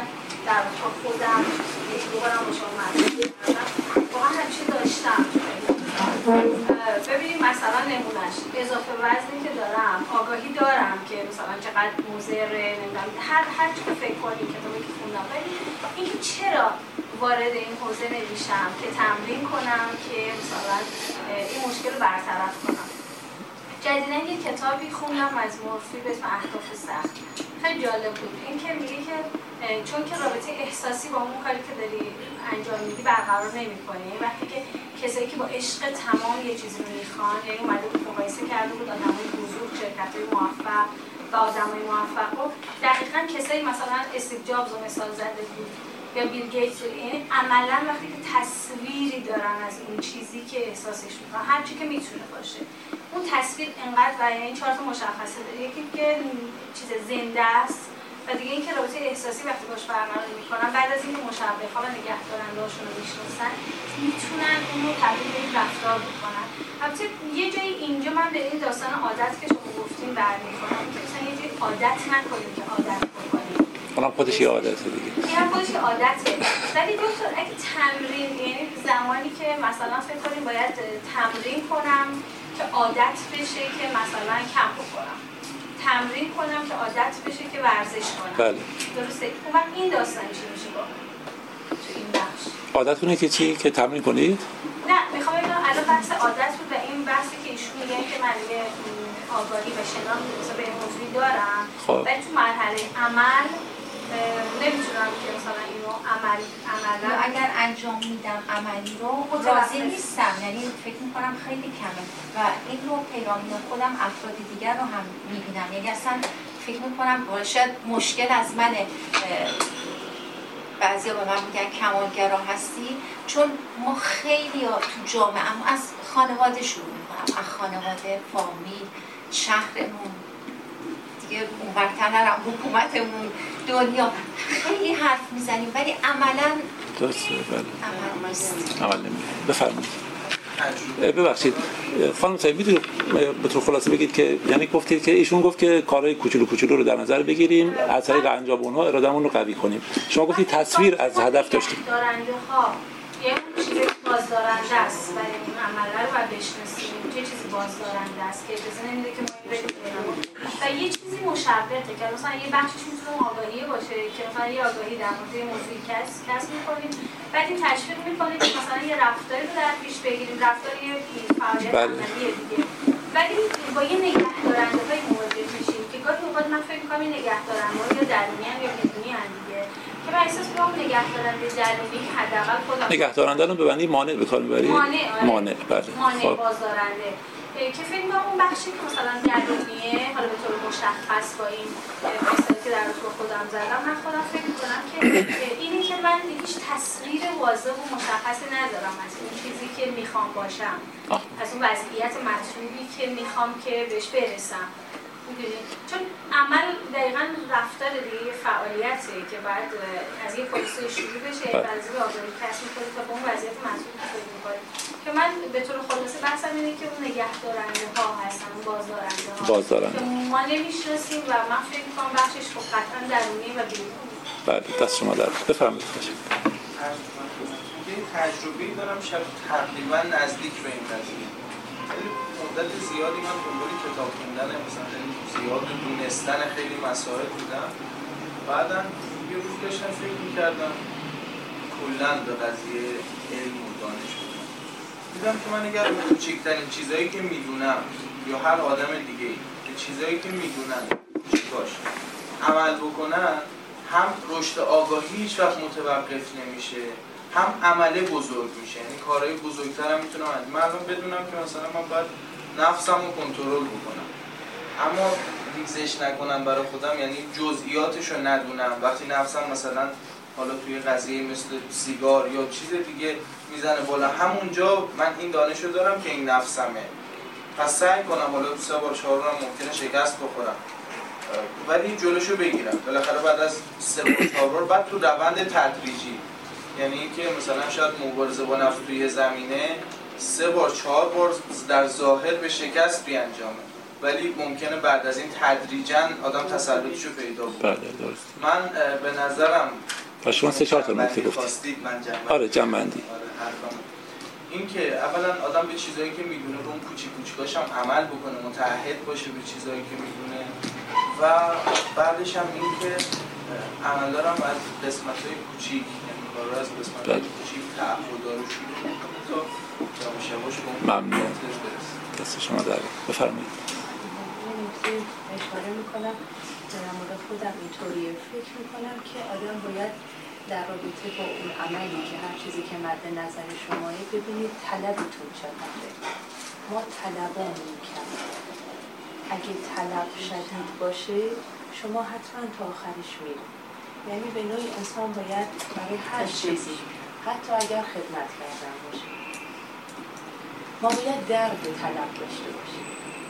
E: در واقع خودم یک دوبارم با شما مطرح کردم واقعا همیشه داشتم. ببینید مثلا نمونهش اضافه وزنی که دارم، آگاهی دارم که مثلا چقدر مضره، نمیدونم هر هر چی که فکر کنیم کتابی که خوندم، ولی اینکه چرا وارد این حوزه نمیشم که تمرین کنم که مثلا این مشکل رو برطرف کنم. جدیداً یک کتابی خوندم از مورفی به اسم اهداف سخت، خیلی جالب بود. این که میگه که چون که رابطه احساسی با اون کاری که داری انجام میدی برقرار نمی‌کنی، وقتی که کسایی که با عشق تمام یه چیزی رو میخوان، یعنی اومده بود مقایسه کرده بود آدمای بزرگ، شرکت‌های موفق و آدمای موفق و دقیقاً کسایی مثلا استیو جابز رو مثال زده بود یا بیل گیتس، یعنی عملاً وقتی که تصویری دارن از اون چیزی که احساسش میکنن، هر چی که میتونه باشه، اون تصویر انقدر و یعنی چهار تا مشخصه داره. یکی که چیز زنده است و دیگه اینکه رابطه احساسی وقتی باش برقرار میکنن، بعد از اینکه مشوق‌ها و نگهدارنده‌هاشون رو میشناسن میتونن اون رو تبدیل به رفتار بکنن. البته یه جایی اینجا من به این داستان عادت که شما گفتین برمیخورم که مثلا یه جایی عادت نکنیم که عادت بکنیم،
A: اونم خودش یه عادته دیگه.
E: اینم خودش یه عادته. ولی دکتر اگه تمرین، یعنی زمانی که مثلا فکر کنیم باید تمرین کنم که عادت بشه که مثلا کم بخورم، تمرین کنم که عادت بشه که ورزش کنم.
A: بله.
E: درسته. اون وقت این داستان چی میشه با تو این بخش؟
A: عادتونه که چی؟ که تمرین کنید؟
E: نه، میخوام بگم الان بحث عادت بود و این بحثی که ایشون میگن که من یه آگاهی و شناخت مثلا به این موضوع دارم.
A: خب.
E: ولی تو مرحله عمل نمیتونم که مثلا اینو عمل عملا
D: اگر انجام میدم عملی رو راضی نیستم، یعنی فکر میکنم خیلی کمه و این رو پیرامون خودم افراد دیگر رو هم میبینم. یعنی اصلا فکر میکنم شاید مشکل از منه، بعضیا به من میگن کمالگرا هستی، چون ما خیلی ها تو جامعه اما از خانواده شروع میکنم، از خانواده، فامیل، شهرمون، دیگه اون برتر نرم، حکومتمون، دنیا، خیلی حرف میزنیم ولی عملاً
A: درسته. بله.
D: عمل نیست.
A: عمل نمیشه. بفرمایید. ببخشید خانم صاحب میتونید به طور خلاصه بگید که یعنی گفتید که ایشون گفت که کارهای کوچولو کوچولو رو در نظر بگیریم، از طریق انجام اونها ارادهمون رو قوی کنیم. شما گفتید تصویر از هدف داشتید.
E: دارنده ها یه چیزی بازدارنده است برای این عمله رو باید بشناسیم. یه چیزی بازدارنده است که اجازه نمیده که ما این بریم و یه چیزی مشوقه که مثلا یه بخشش میتونه آگاهی باشه که مثلا یه آگاهی در مورد موضوعی کسب کسب می‌کنیم، بعد این تشویق می‌کنه که مثلا یه رفتاری رو در پیش بگیریم، رفتاری فعالیت عملی دیگه، ولی با یه نگهدارنده‌های مواجه میشیم که گاهی اوقات من فکر می‌کنم این نگهدارنده‌ها یا درونی یا بیرونی ان دیگه، که من احساس می‌کنم نگهدارنده درونی که حداقل خودم
A: نگهدارنده رو ببندید مانع به کار می‌برید.
E: مانع آره.
A: مانع بله.
E: مانع بازدارنده که فکر می‌کنم اون بخشی که مثلا درونیه، حالا به طور مشخص با این مثالی که در رابطه با خودم زدم، من خودم فکر می‌کنم که اینی که من هیچ تصویر واضح و مشخصی ندارم از اون چیزی که می‌خوام باشم، آه. از اون وضعیت مطلوبی که می‌خوام که بهش برسم. می‌دونید چون عمل دقیقاً رفتار دیگه، یه فعالیته که بعد از یه پروسه شروع بشه، بعضی آگاهی کسب می‌کنه تا به اون وضعیت مطلوبی که فکر می‌کنید. که من به طور خلاصه بحثم اینه که اون نگهدارنده ها هستن، اون بازدارنده ها
A: بازدارنده
E: که ما نمیشناسیم و من فکر می‌کنم بخشش خب قطعاً درونی و بیرونی.
A: بله دست شما در بفرمایید.
B: یه تجربه‌ای دارم شب تقریبا نزدیک به این قضیه. خیلی مدت زیادی من دنبال کتاب خوندن مثلا زیاد دونستن خیلی مسائل بودم. بعداً یه روز داشتم فکر می‌کردم کلاً به قضیه علم و دانش بودم. دیدم که من اگر کوچکترین چیزایی که میدونم یا هر آدم دیگه‌ای که چیزایی که میدونن کوچیکاش عمل بکنن، هم رشد آگاهی هیچ وقت متوقف نمیشه، هم عمله بزرگ میشه، یعنی کارهای بزرگتر هم میتونم انجام. من الان بدونم که مثلا من باید نفسم رو کنترل بکنم، اما ریزش نکنم برای خودم، یعنی جزئیاتش رو ندونم. وقتی نفسم مثلا حالا توی قضیه مثل سیگار یا چیز دیگه میزنه بالا، همونجا من این دانش رو دارم که این نفسمه، پس سعی کنم حالا سه بار چهار بار ممکنه شکست بخورم ولی جلوشو بگیرم. بالاخره بعد از سه بار چهار بار بعد تو روند تدریجی، یعنی اینکه مثلا شاید مبارزه با نفس توی زمینه سه بار چهار بار در ظاهر به شکست بیانجامه، ولی ممکنه بعد از این تدریجاً آدم تسلطشو پیدا کنه. من به نظرم
A: پس شما سه چهار تا نکته گفتید.
B: من جنبندی.
A: آره جنبندی.
B: آره حرفم این که اولا آدم به چیزایی که میدونه رو اون کوچیک کوچیکاش هم عمل بکنه، متعهد باشه به چیزایی که میدونه و بعدش هم این که عمل دارم از قسمت‌های کوچیک، یعنی کارا از قسمت‌های کوچیک تعهدار رو شروع کنه تا یواش یواش به اون
A: ممنون. دست شما در بفرمایید.
F: من نکته اشاره میکنم در مورد خودم اینطوریه، فکر میکنم که آدم باید در رابطه با اون عملی که هر چیزی که مد نظر شماه ببینید طلبتون چقدره. ما طلبامون کم، اگه طلب شدید باشه شما حتما تا آخرش میرید. یعنی به نوعی انسان باید برای هر چیزی حتی اگر خدمت کردن باشه ما باید درد طلب داشته باشیم،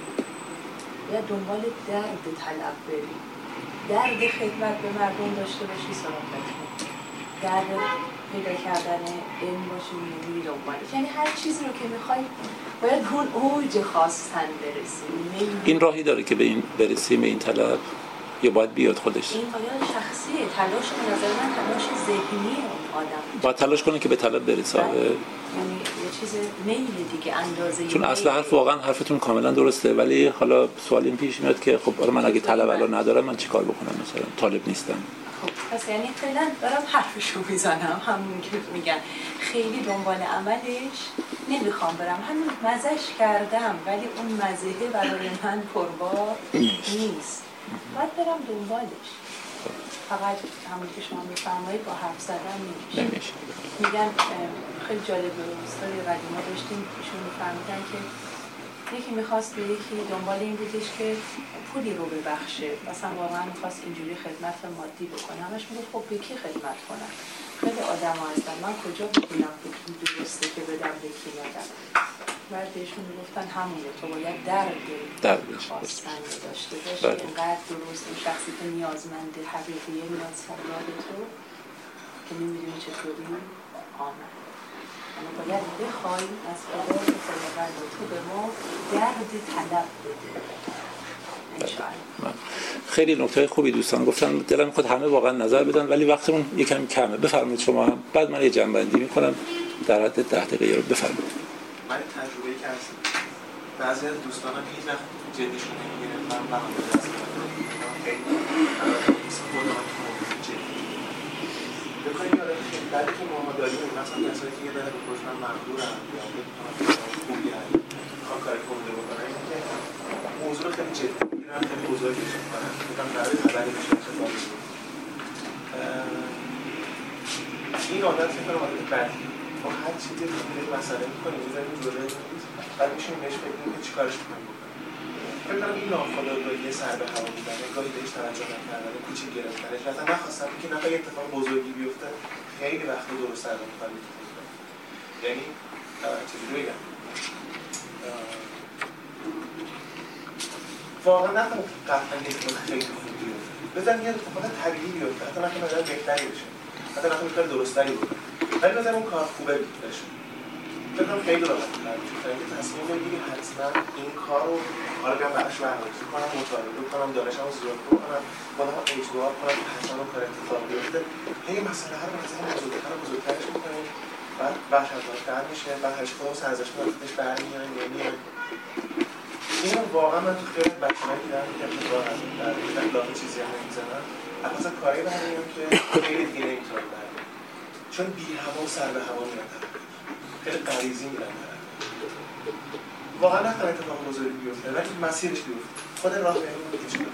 F: باید دنبال درد طلب بریم. درد خدمت به مردم داشته باشی سراغت کن، درد پیدا کردن علم باشی میری دنبالش. یعنی هر چیزی رو که میخوای باید اون اوج خواستن برسیم.
A: این راهی داره که به این برسیم، به این طلب، یا باید بیاد خودش؟
F: این باید شخصیه، تلاش به نظر من تلاش ذهنی اون آدم
A: باید تلاش کنه که به طلب برسه.
F: یعنی یه چیز میل دیگه، اندازه.
A: چون اصل حرف واقعا حرفتون کاملا درسته، ولی حالا سوال این پیش میاد که خب من اگه طلب الان ندارم من چیکار بکنم؟ مثلا طالب نیستم.
F: خب پس یعنی فعلا دارم حرفشو میزنم، همون که میگن خیلی دنبال عملش نمیخوام برم، همون مزهش کردم ولی اون مزهه برای من پربار نیست، باید برم دنبالش. فقط همون که شما میفرمایید با حرف زدن نمیشه.
A: نمیشه.
F: میگن خیلی جالبه، استاد قدیما داشتیم ایشون میفرمیدن که یکی میخواست به یکی دنبال این بودش که پولی رو ببخشه، مثلا واقعا میخواست اینجوری خدمت مادی بکنه، همش میگفت خب به کی خدمت کنم؟ خیلی آدم ها هستن، من کجا بکنم که درسته که بدم به کی ندم؟ بعد بهشون میگفتن همونه، تو باید درد خواستن داشته باشی، اینقدر درست این شخصی که نیازمنده حقیقیه میاد سراغ تو که نمیدونی چطوری آمد. اما باید بخوای از خدا که خداوند تو به ما درد طلب بده.
A: خیلی نکته خوبی دوستان گفتن، دلم میخواد همه واقعا نظر بدن ولی وقتمون یکم کمه. بفرمایید شما هم، بعد من یه جنبندی میکنم در حد ده دقیقه رو. بفرمایید.
B: من تجربه‌ای که هست بعضی از دوستانم هیچ وقت جدیشون نمیگیرن، من بخوام دست بدم خیلی بکنید آره خیلی بعدی که ما داریم مثلا کسایی که یه داره بپرس من مقدورم یا بتونم خوبی هم میخوام کاری کنده بکنم این که موضوع رو خیلی جدی میگیرم، خیلی بزرگش میکنم بکنم برای خبری بشه اتفاقی بود. این عادت فکر کنم عادت بدی، ما هر چیزی که میگه مسئله میکنیم میذاریم جلوی نیست، بعد میشیم بهش فکر میکنیم چی کارش میکنیم بکنیم. فکر کنم این ناخودآگاهی سر به هوا بودن، گاهی بهش توجه نکردن، کوچیک گرفتنش، مثلا نخواستم که نخواه یه اتفاق بزرگی بیفته خیلی وقت درست سر رو میکنم. یعنی چیزی رو بگم واقعا نکنم قطعا یه اتفاق خیلی خوبی بیفته، بزن یه اتفاق طبیعی بیفته، حتی نکنم آدم بهتری بشه، حتی نکنم کار درستری بکنه، ولی بزن اون کار خوبه بشه. فکر کنم خیلی راحت می‌کنم که تصمیم بگیری حتما این کار رو حالا بیام براش برنامه‌ریزی کنم، مطالعه کنم، دانشمو زیاد کنم، خودم اجبار کنم که حتما اون کار اتفاق بیفته. هی مسئله هر مسئله بزرگتر و بزرگترش می‌کنیم، بعد وحشتناک‌تر میشه، بعد هرچی خودمون سرزنش می‌کنیم ازش برمی‌آیم نمی‌آیم. اینو واقعا من تو خیلی بچه‌ها دیدم که اتفاقا در اطلاع چیزی هم نمی‌زنن، اصلا کاری برمی‌آیم که خیلی دیگه نمی‌تونم برم، چون بی هوا و سر به هوا میاد، خیلی غریزی میرن واقعا نکنه اتفاق بزرگی بیفته ولی مسیرش بیفته، خود راه بریم.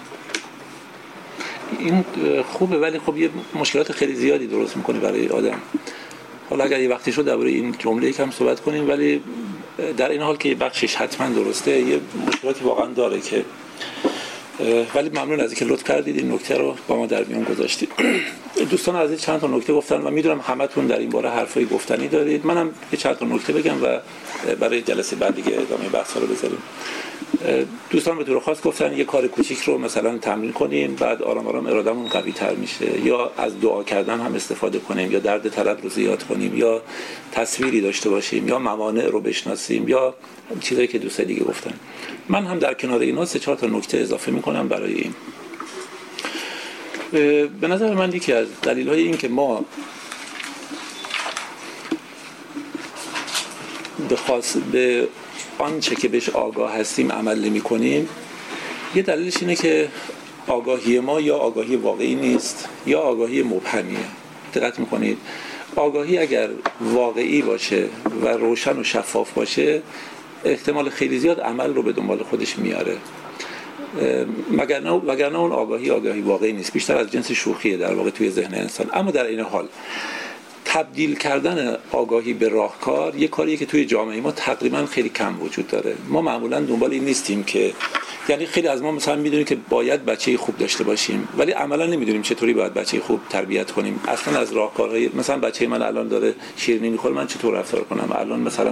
A: این خوبه ولی خب یه مشکلات خیلی زیادی درست میکنه برای آدم. حالا اگر یه وقتی شد درباره این جمله یکم صحبت کنیم، ولی در این حال که بخشش حتما درسته، یه مشکلاتی واقعا داره که ولی ممنون از اینکه لطف کردید این نکته رو با ما در میون گذاشتید. دوستان عزیز چند تا نکته گفتن و میدونم همتون در این باره حرفای گفتنی دارید، منم یه چند تا نکته بگم و برای جلسه بعد دیگه ادامه بحثا رو بذاریم. دوستان به طور خاص گفتن یه کار کوچیک رو مثلا تمرین کنیم، بعد آرام آرام ارادمون قوی تر میشه، یا از دعا کردن هم استفاده کنیم، یا درد طلب رو زیاد کنیم، یا تصویری داشته باشیم، یا موانع رو بشناسیم، یا چیزایی که دوستای دیگه گفتن. من هم در کنار اینا سه چهار تا نکته اضافه میکنم برای این. به نظر من یکی از دلایل این که ما به خاص به آنچه که بهش آگاه هستیم عمل نمی کنیم، یه دلیلش اینه که آگاهی ما یا آگاهی واقعی نیست یا آگاهی مبهمیه. دقت میکنید آگاهی اگر واقعی باشه و روشن و شفاف باشه احتمال خیلی زیاد عمل رو به دنبال خودش میاره، وگرنه وگرنه اون آگاهی آگاهی واقعی نیست، بیشتر از جنس شوخیه در واقع توی ذهن انسان. اما در این حال تبدیل کردن آگاهی به راهکار یک کاریه که توی جامعه ما تقریبا خیلی کم وجود داره. ما معمولا دنبال این نیستیم که، یعنی خیلی از ما مثلا میدونیم که باید بچه خوب داشته باشیم ولی عملا نمیدونیم چطوری باید بچه خوب تربیت کنیم. اصلا از راهکارهای مثلا بچه من الان داره شیرینی میخوره، من چطور رفتار کنم؟ الان مثلا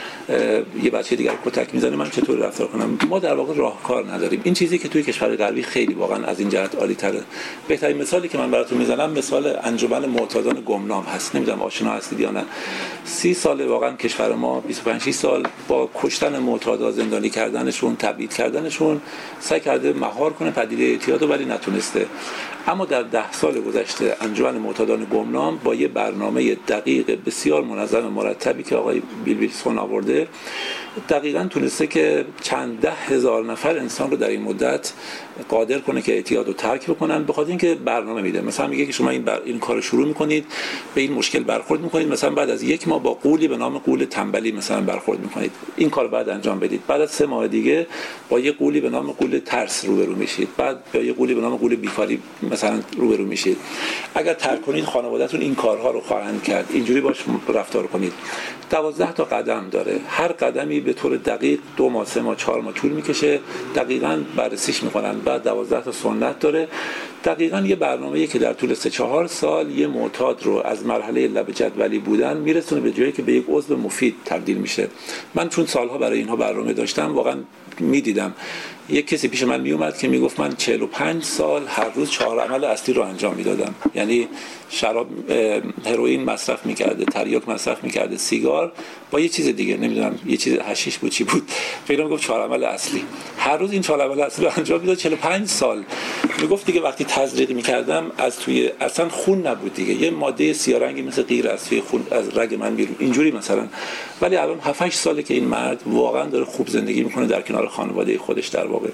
A: یه بچه دیگر کتک میزنه، من چطور رفتار کنم؟ ما در واقع راهکار نداریم. این چیزی که توی کشور غربی خیلی واقعا از این جهت عالی تره. بهترین مثالی که من براتون میزنم مثال انجمن معتادان گمنام هست. نمیدونم آشنا هستید یا نه. سی سال واقعا کشور ما بیست و پنج سال با کشتن معتادا، زندانی کردنشون، تبعید کردنشون سعی کرده مهار کنه پدیده اعتیاد، ولی نتونسته. اما در ده سال گذشته انجمن معتادان گمنام با یه برنامه دقیق بسیار منظم مرتبی که آقای بیل ویلسون آورده دقیقاً تونسته که چند ده هزار نفر انسان رو در این مدت قادر کنه که اعتیاد رو ترک بکنن، بخاطر اینکه برنامه میده. مثلا میگه که شما این بر... این کارو شروع میکنید، به این مشکل برخورد میکنید، مثلا بعد از یک ماه با قولی به نام قول تنبلی مثلا برخورد میکنید، این کار بعد انجام بدید. بعد از سه ماه دیگه با یه قولی به نام قول ترس روبرو میشید، بعد با یه قولی به نام قول بیکاری مثلا روبرو میشید. اگر ترک کنید خانواده‌تون این کارها رو خواهند کرد، اینجوری باش رفتار کنید. دوازده تا قدم داره، هر قدمی به طور دقیق دو ماه سه ماه چهار ماه طول میکشه، دقیقاً بررسیش میکنن. بعد دوازده تا سنت داره، دقیقاً یه برنامه‌ای که در طول سه چهار سال یه معتاد رو از مرحله لب جدولی بودن میرسونه به جایی که به یک عضو مفید تبدیل میشه. من چون سالها برای اینها برنامه داشتم واقعاً میدیدم یک کسی پیش من میومد که میگفت من چهل و پنج سال هر روز چهار عمل اصلی رو انجام میدادم، یعنی شراب، هروئین مصرف میکرده، تریاک مصرف میکرده، سیگار با یه چیز دیگه نمیدونم یه چیز حشیش بود چی بود، فکر میگفت چهار عمل اصلی. هر روز این چهار عمل اصلی رو انجام میداد چهل و پنج سال. میگفت دیگه وقتی تزریق میکردم از توی اصلا خون نبود دیگه، یه ماده سیاه رنگی مثل قیر از توی خون از رگ من بیرون اینجوری مثلا. ولی الان هفت هشت ساله که این مرد واقعا داره خوب زندگی میکنه در کنار خانواده خودش در واقع.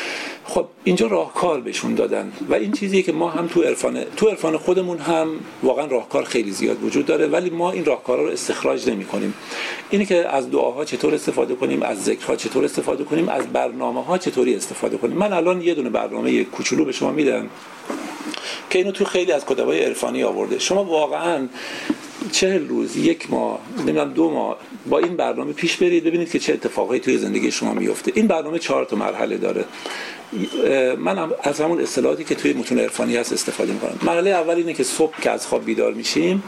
A: خب اینجا راهکار بهشون دادن و این چیزیه که ما هم تو عرفان تو عرفان خودمون هم واقعا راهکار خیلی زیاد وجود داره، ولی ما این راهکارا رو استخراج نمی‌کنیم. اینه که از دعاها چطور استفاده کنیم، از ذکرها چطور استفاده کنیم، از برنامه‌ها چطوری استفاده کنیم. من الان یه دونه برنامه کوچولو به شما میدم که اینو تو خیلی از کتابای عرفانی آورده. شما واقعا چهل روز، یک ماه، نمیدونم دو ماه با این برنامه پیش برید، ببینید که چه اتفاقایی توی زندگی شما میفته. این برنامه چهار تا مرحله داره. من هم از همون اصطلاحاتی که توی متون عرفانی هست استفاده میکنم. مرحله اول اینه که صبح که از خواب بیدار میشیم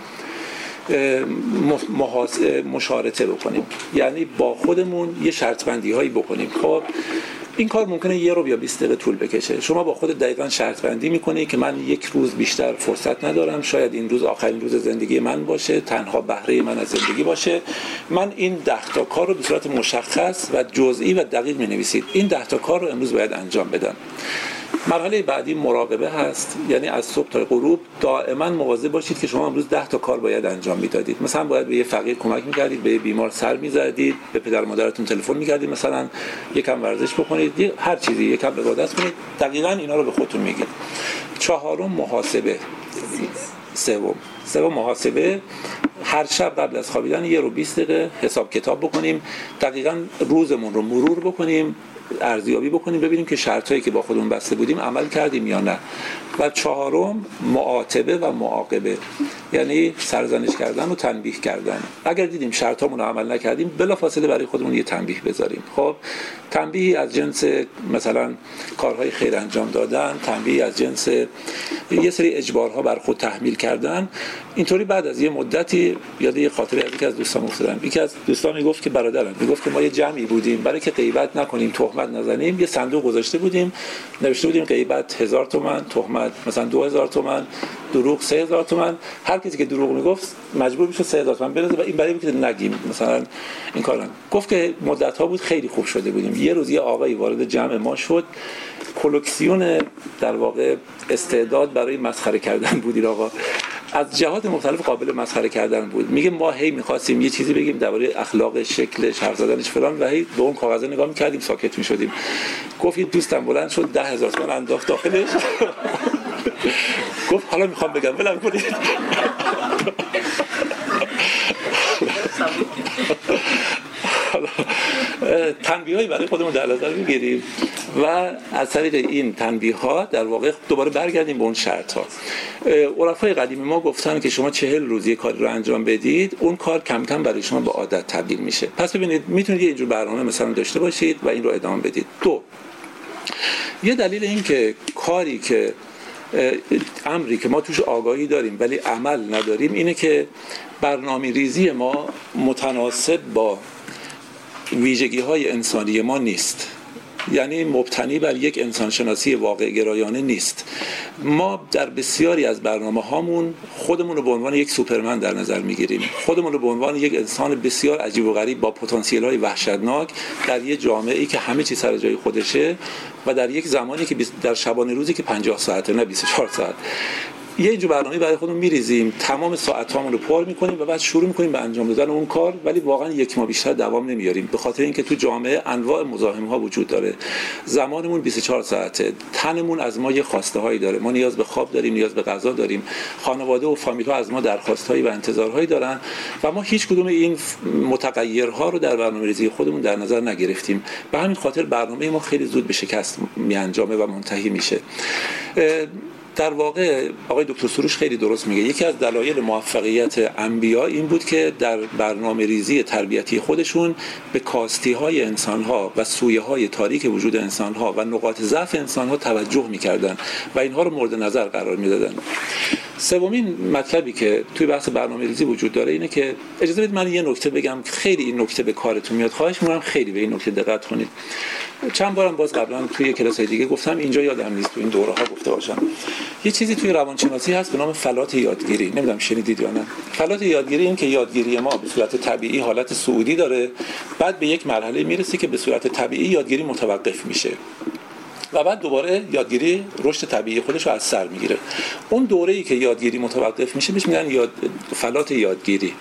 A: مشارطه بکنیم، یعنی با خودمون یه شرط بندی هایی بکنیم. خب این کار ممکنه یه رو یا بیست دقیقه طول بکشه. شما با خود دقیقاً شرط بندی میکنی که من یک روز بیشتر فرصت ندارم، شاید این روز آخرین روز زندگی من باشه، تنها بهره من از زندگی باشه. من این ده تا کار رو به صورت مشخص و جزئی و دقیق مینویسید. این ده تا کار رو امروز باید انجام بدم. مرحله بعدی مراقبه هست، یعنی از صبح تا غروب دائما مواظب باشید که شما امروز ده تا کار باید انجام میدادید. مثلا باید به یه فقیر کمک میکردید، به یه بیمار سر میزدید، به پدر مادرتون تلفن میکردید، مثلا یکم ورزش بکنید، هر چیزی، یکم عبادت کنید. دقیقاً اینا رو به خودتون میگید. چهارم محاسبه. سوم سوم محاسبه. هر شب قبل از خوابیدن یه رو بیست دقیقه حساب کتاب بکنیم، دقیقاً روزمون رو مرور بکنیم، ارزیابی بکنیم، ببینیم که شرطایی که با خودمون بسته بودیم عمل کردیم یا نه. و چهارم معاتبه و معاقبه، یعنی سرزنش کردن و تنبیه کردن. اگر دیدیم شرطامون رو عمل نکردیم بلافاصله برای خودمون یه تنبیه بذاریم. خب تنبیه از جنس مثلا کارهای خیر انجام دادن، تنبیه از جنس یه سری اجبارها بر خود تحمیل کردن. اینطوری بعد از یه مدتی یاد یه خاطره از یکی از دوستان افتادم. یکی از دوستان میگفت که برادرم میگفت که ما یه جمعی بودیم، برای که غیبت نکنیم، تهمت تهمت نزنیم، یه صندوق گذاشته بودیم، نوشته بودیم غیبت هزار تومان، تهمت مثلا دو هزار تومان، دروغ سه هزار تومان. هر کسی که دروغ میگفت مجبور میشد سه هزار تومان بریزه و این برای اینکه نگیم مثلا این کارا. گفت که مدت ها بود خیلی خوب شده بودیم. یه روز یه آقایی وارد جمع ما شد، کلکسیون در واقع استعداد برای مسخره کردن بود این آقا، از جهات مختلف قابل مسخره کردن بود. میگه ما هی می‌خواستیم یه چیزی بگیم درباره اخلاق، شکلش، حرف زدنش فلان و هی به اون کاغذ نگاه می‌کردیم ساکت می‌شدیم. گفت این دوستم بلند شد ده هزار تومان انداخت داخلش. گفت حالا میخوام بگم ولم کنید. تنبیه‌هایی برای خودمون در نظر می‌گیریم و از طریق این تنبیه‌ها در واقع دوباره برگردیم به اون شرط‌ها. عرفای قدیم ما گفتن که شما چهل روز یک کاری رو انجام بدید، اون کار کم کم برای شما به عادت تبدیل میشه. پس ببینید میتونید یه اینجور برنامه مثلا داشته باشید و این رو ادامه بدید. دو، یه دلیل این که کاری که امری که ما توش آگاهی داریم ولی عمل نداریم اینه که برنامه ریزی ما متناسب با ویژگی های انسانی ما نیست، یعنی مبتنی بر یک انسانشناسی واقع گرایانه نیست. ما در بسیاری از برنامه هامون خودمون رو به عنوان یک سوپرمن در نظر میگیریم، خودمون رو به عنوان یک انسان بسیار عجیب و غریب با پتانسیل های وحشتناک در یک جامعه‌ای که همه چیز سر جای خودشه و در یک زمانی که در شبانه روزی که پنجاه ساعته نه بیست و چهار ساعت یه اینجور برنامه برای خودمون میریزیم، تمام ساعتامون رو پر میکنیم و بعد شروع میکنیم به انجام دادن اون کار، ولی واقعا یک ماه بیشتر دوام نمیاریم به خاطر اینکه تو جامعه انواع مزاحم ها وجود داره. زمانمون بیست و چهار ساعته، تنمون از ما یه خواسته هایی داره، ما نیاز به خواب داریم، نیاز به غذا داریم، خانواده و فامیل ها از ما درخواست هایی و انتظارهایی دارن و ما هیچ کدوم این متغیرها رو در برنامه‌ریزی خودمون در نظر نگرفتیم. به همین خاطر برنامه ما خیلی زود به شکست میانجامه و منتهی میشه. در واقع آقای دکتر سروش خیلی درست میگه، یکی از دلایل موفقیت انبیا این بود که در برنامه ریزی تربیتی خودشون به کاستی های انسان ها و سویه های تاریک وجود انسان ها و نقاط ضعف انسان ها توجه میکردن و اینها رو مورد نظر قرار میدادن. سومین مطلبی که توی بحث برنامه‌ریزی وجود داره اینه که اجازه بدید من یه نکته بگم، خیلی این نکته به کارتون میاد، خواهش می‌کنم خیلی به این نکته دقت کنید. چند بارم باز قبلا توی کلاس‌های دیگه گفتم، اینجا یادم نیست تو این دوره‌ها گفته باشم. یه چیزی توی روانشناسی هست به نام فلات یادگیری، نمیدونم شنیدید یا نه. فلات یادگیری این که یادگیری ما به صورت طبیعی حالت صعودی داره، بعد به یک مرحله میرسه که به صورت طبیعی یادگیری متوقف میشه و بعد دوباره یادگیری رشد طبیعی خودش رو از سر میگیره. اون دوره‌ای که یادگیری متوقف میشه بهش میگن یاد فلات یادگیری.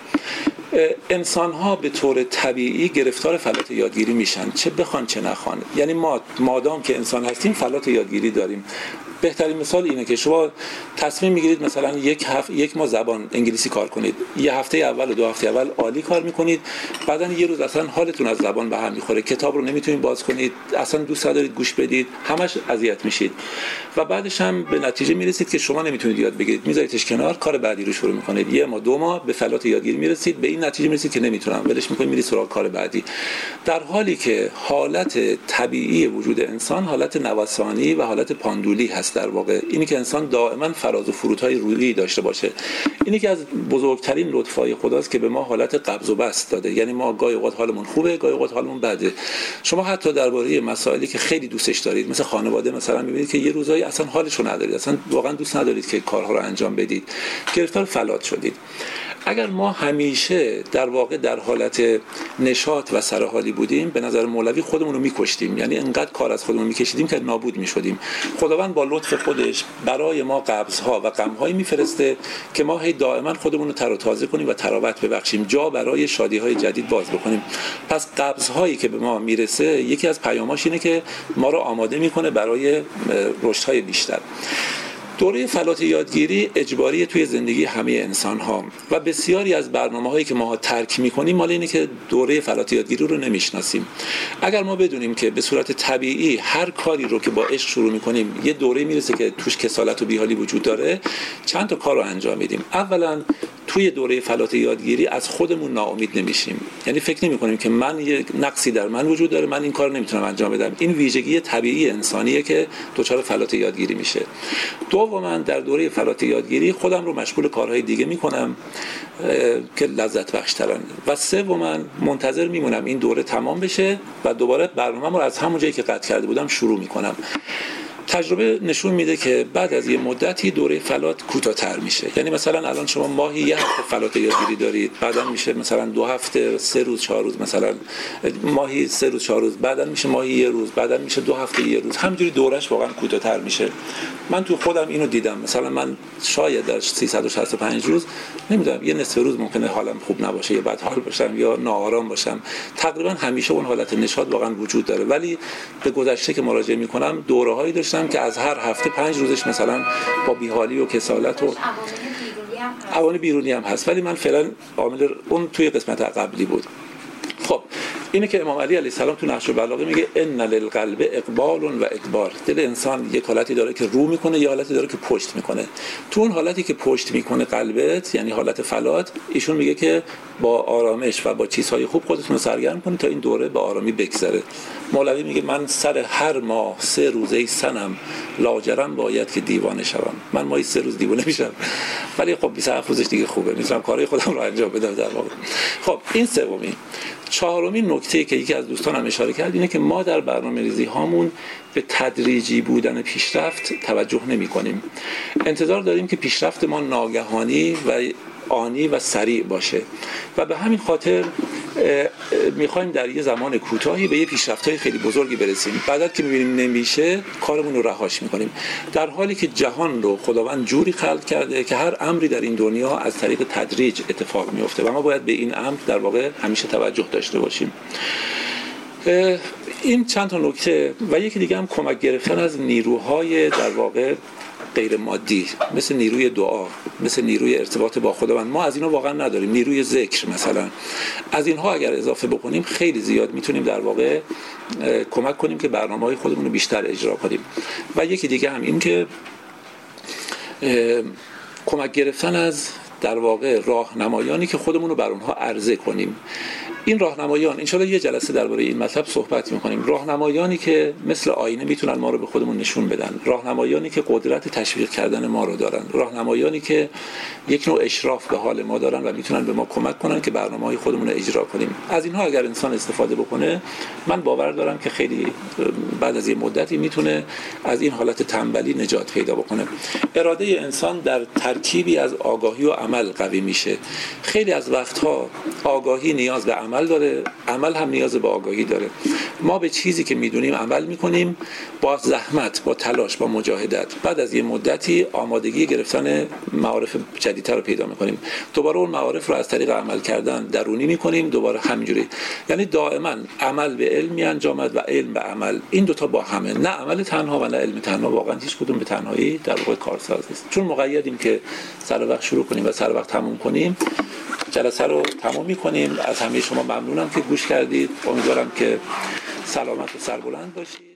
A: انسان ها به طور طبیعی گرفتار فلات یادگیری میشن، چه بخوان چه نخوان. یعنی ما مادام که انسان هستیم فلات یادگیری داریم. بهترین مثال اینه که شما تصمیم میگیرید مثلا یک هفت یک ماه زبان انگلیسی کار کنید، یه هفته اول و دو هفته اول عالی کار میکنید، بعدن یه روز اصلا حالتون از زبان به هم میخوره، کتاب رو نمیتونید باز کنید، اصلا دوست ندارید گوش بدید، همش اذیت میشید و بعدش هم به نتیجه میرسید که شما نمیتونید یاد بگیرید، میذاریدش کنار، کار بعدی رو شروع میکنید. یه ماه دو ماه به فلات یادگیری میرسید، به این نتیجه میرسید که نمیتونم، ولش میکنید، میرید سراغ کار بعدی. در حالی که حالت طبیعی وجود انسان حالت نوسانی و حالت پاندولی هست. در واقع اینی که انسان دائما فراز و فرودهای روحی داشته باشه، اینی که از بزرگترین لطفای خداست که به ما حالت قبض و بسط داده. یعنی ما گاهی اوقات حالمون خوبه، گاهی اوقات حالمون بده. شما حتی درباره مسائلی که خیلی دوستش دارید مثل خانواده مثلا میبینید که یه روزایی اصلا حالشو ندارید، اصلا واقعا دوست ندارید که کارها رو انجام بدید، گرفتار فلات شدید. اگر ما همیشه در واقع در حالت نشاط و سرحالی بودیم، به نظر مولوی خودمون رو میکشتیم، یعنی انقدر کار از خودمون میکشیدیم که نابود میشدیم. خداوند با لطف خودش برای ما قبض‌ها و غم‌هایی میفرسته که ما هی دائما خودمون رو تر و تازه کنیم و تراوت ببخشیم، جا برای شادی‌های جدید باز بکنیم. پس قبض‌هایی که به ما میرسه یکی از پیاماش اینه که ما رو آماده میکنه برای رشدهای بیشتر. دوره فلات یادگیری اجباری توی زندگی همه انسان ها و بسیاری از برنامه هایی که ما ترک میکنیم مال اینه که دوره فلات یادگیری رو نمیشناسیم. اگر ما بدونیم که به صورت طبیعی هر کاری رو که با عشق شروع میکنیم یه دوره میرسه که توش کسالت و بیحالی وجود داره، چند تا کار رو انجام میدیم. اولا توی دوره فلات یادگیری از خودمون ناامید نمیشیم. یعنی فکر نمی کنیم که من یک نقصی در من وجود داره، من این کار نمیتونم انجام بدم. این ویژگی طبیعی انسانیه که دچار فلات یادگیری میشه. دوما در دوره فلات یادگیری خودم رو مشغول کارهای دیگه میکنم که لذت بخش ترن و سوما منتظر میمونم این دوره تمام بشه و دوباره برنامه‌مو رو از همون جایی که قطع کرده بودم شروع میکنم. تجربه نشون میده که بعد از یه مدتی دوره فلات کوتاه‌تر میشه. یعنی مثلا الان شما ماهی یه هفته فلات یادگیری دارید، بعداً میشه مثلا دو هفته، سه روز، چهار روز، مثلا ماهی سه روز، چهار روز، بعداً میشه ماهی یه روز، بعداً میشه دو هفته یه روز. همینجوری دورش واقعا کوتاه‌تر میشه. من تو خودم اینو دیدم. مثلا من شاید در سیصد و شصت و پنج روز نمیدونم یه نصف روز ممکنه حالم خوب نباشه یا بد حال باشم یا ناآرام باشم. تقریبا همیشه اون حالت نشاط واقعا وجود داره، ولی به گذشته که مراجعه میکنم دوره‌هایی داشتم که از هر هفته پنج روزش مثلا با بیحالی و کسالت و عوامل بیرونی هم هست، ولی من فعلا عامل اون توی قسمت قبلی بود. خب اینه که امام علی علیه السلام تو نهج البلاغه میگه ان للقلب اقبال و ادبار. دل انسان یک حالتی داره که رو میکنه، یا حالتی داره که پشت میکنه. تو اون حالتی که پشت میکنه قلبت، یعنی حالت فلات، ایشون میگه که با آرامش و با چیزهای خوب خودتون رو سرگرم کنید تا این دوره به آرامی بگذره. مولوی میگه من سر هر ماه سه روزه سنم لاجرم باید که دیوانه شوم. من ماهی سه روز دیوانه میشم، ولی خب بیست و هفت روزش دیگه خوبه، میتونم کارهای خودم رو انجام بدم در واقع. خب این سومی. چهارمین نکته که یکی از دوستانم اشاره کرد اینه که ما در برنامه‌ریزی هامون به تدریجی بودن پیشرفت توجه نمی‌کنیم. انتظار داریم که پیشرفت ما ناگهانی و آنی و سریع باشه و به همین خاطر میخوایم در یه زمان کوتاهی به یه پیشرفت‌های خیلی بزرگی برسیم. بعد از که می‌بینیم نمیشه کارمون رو رهاش می‌کنیم، در حالی که جهان رو خداوند جوری خلق کرده که هر امری در این دنیا از طریق تدریج اتفاق میفته و ما باید به این امر در واقع همیشه توجه داشته باشیم. این چند تا نکته و یکی دیگه هم کمک گرفتن از نیروهای در واقع غیر مادی، مثل نیروی دعا، مثل نیروی ارتباط با خداوند. ما از اینا واقعا نداریم. نیروی ذکر مثلا، از اینها اگر اضافه بکنیم خیلی زیاد میتونیم در واقع کمک کنیم که برنامه‌های خودمون رو بیشتر اجرا کنیم. و یکی دیگه هم این که کمک گرفتن از در واقع راهنمایانی که خودمون رو بر اونها عرضه کنیم. این راهنمایان انشالله یه جلسه درباره این مطلب صحبت می‌کنیم. راهنمایانی که مثل آینه میتونن ما رو به خودمون نشون بدن، راهنمایانی که قدرت تشویق کردن ما رو دارن، راهنمایانی که یک نوع اشراف به حال ما دارن و میتونن به ما کمک کنن که برنامه‌های خودمون رو اجرا کنیم. از اینها اگر انسان استفاده بکنه، من باور دارم که خیلی بعد از یه مدتی میتونه از این حالت تنبلی نجات پیدا بکنه. اراده انسان در ترکیبی از آگاهی و عمل قوی میشه. خیلی از وقتها آگاهی نیاز به عمل داره، عمل هم نیاز به آگاهی داره. ما به چیزی که میدونیم عمل میکنیم با زحمت، با تلاش، با مجاهدت. بعد از یه مدتی آمادگی گرفتن معارف جدیدتر رو پیدا میکنیم. دوباره اون معارف رو از طریق عمل کردن درونی میکنیم، دوباره همینجوری. یعنی دائما عمل به علم میانجامد و علم به عمل. این دوتا با همه، نه عمل تنها و نه علم تنها. واقعا هیچ کدوم به تنهایی در واقع کارساز نیست. چون مقیدیم که سر وقت شروع کنیم و سر وقت تموم کنیم. جلسه رو تمام می‌کنیم. از همه شما ممنونم که گوش کردید. امیدوارم که سلامت و سربلند باشید.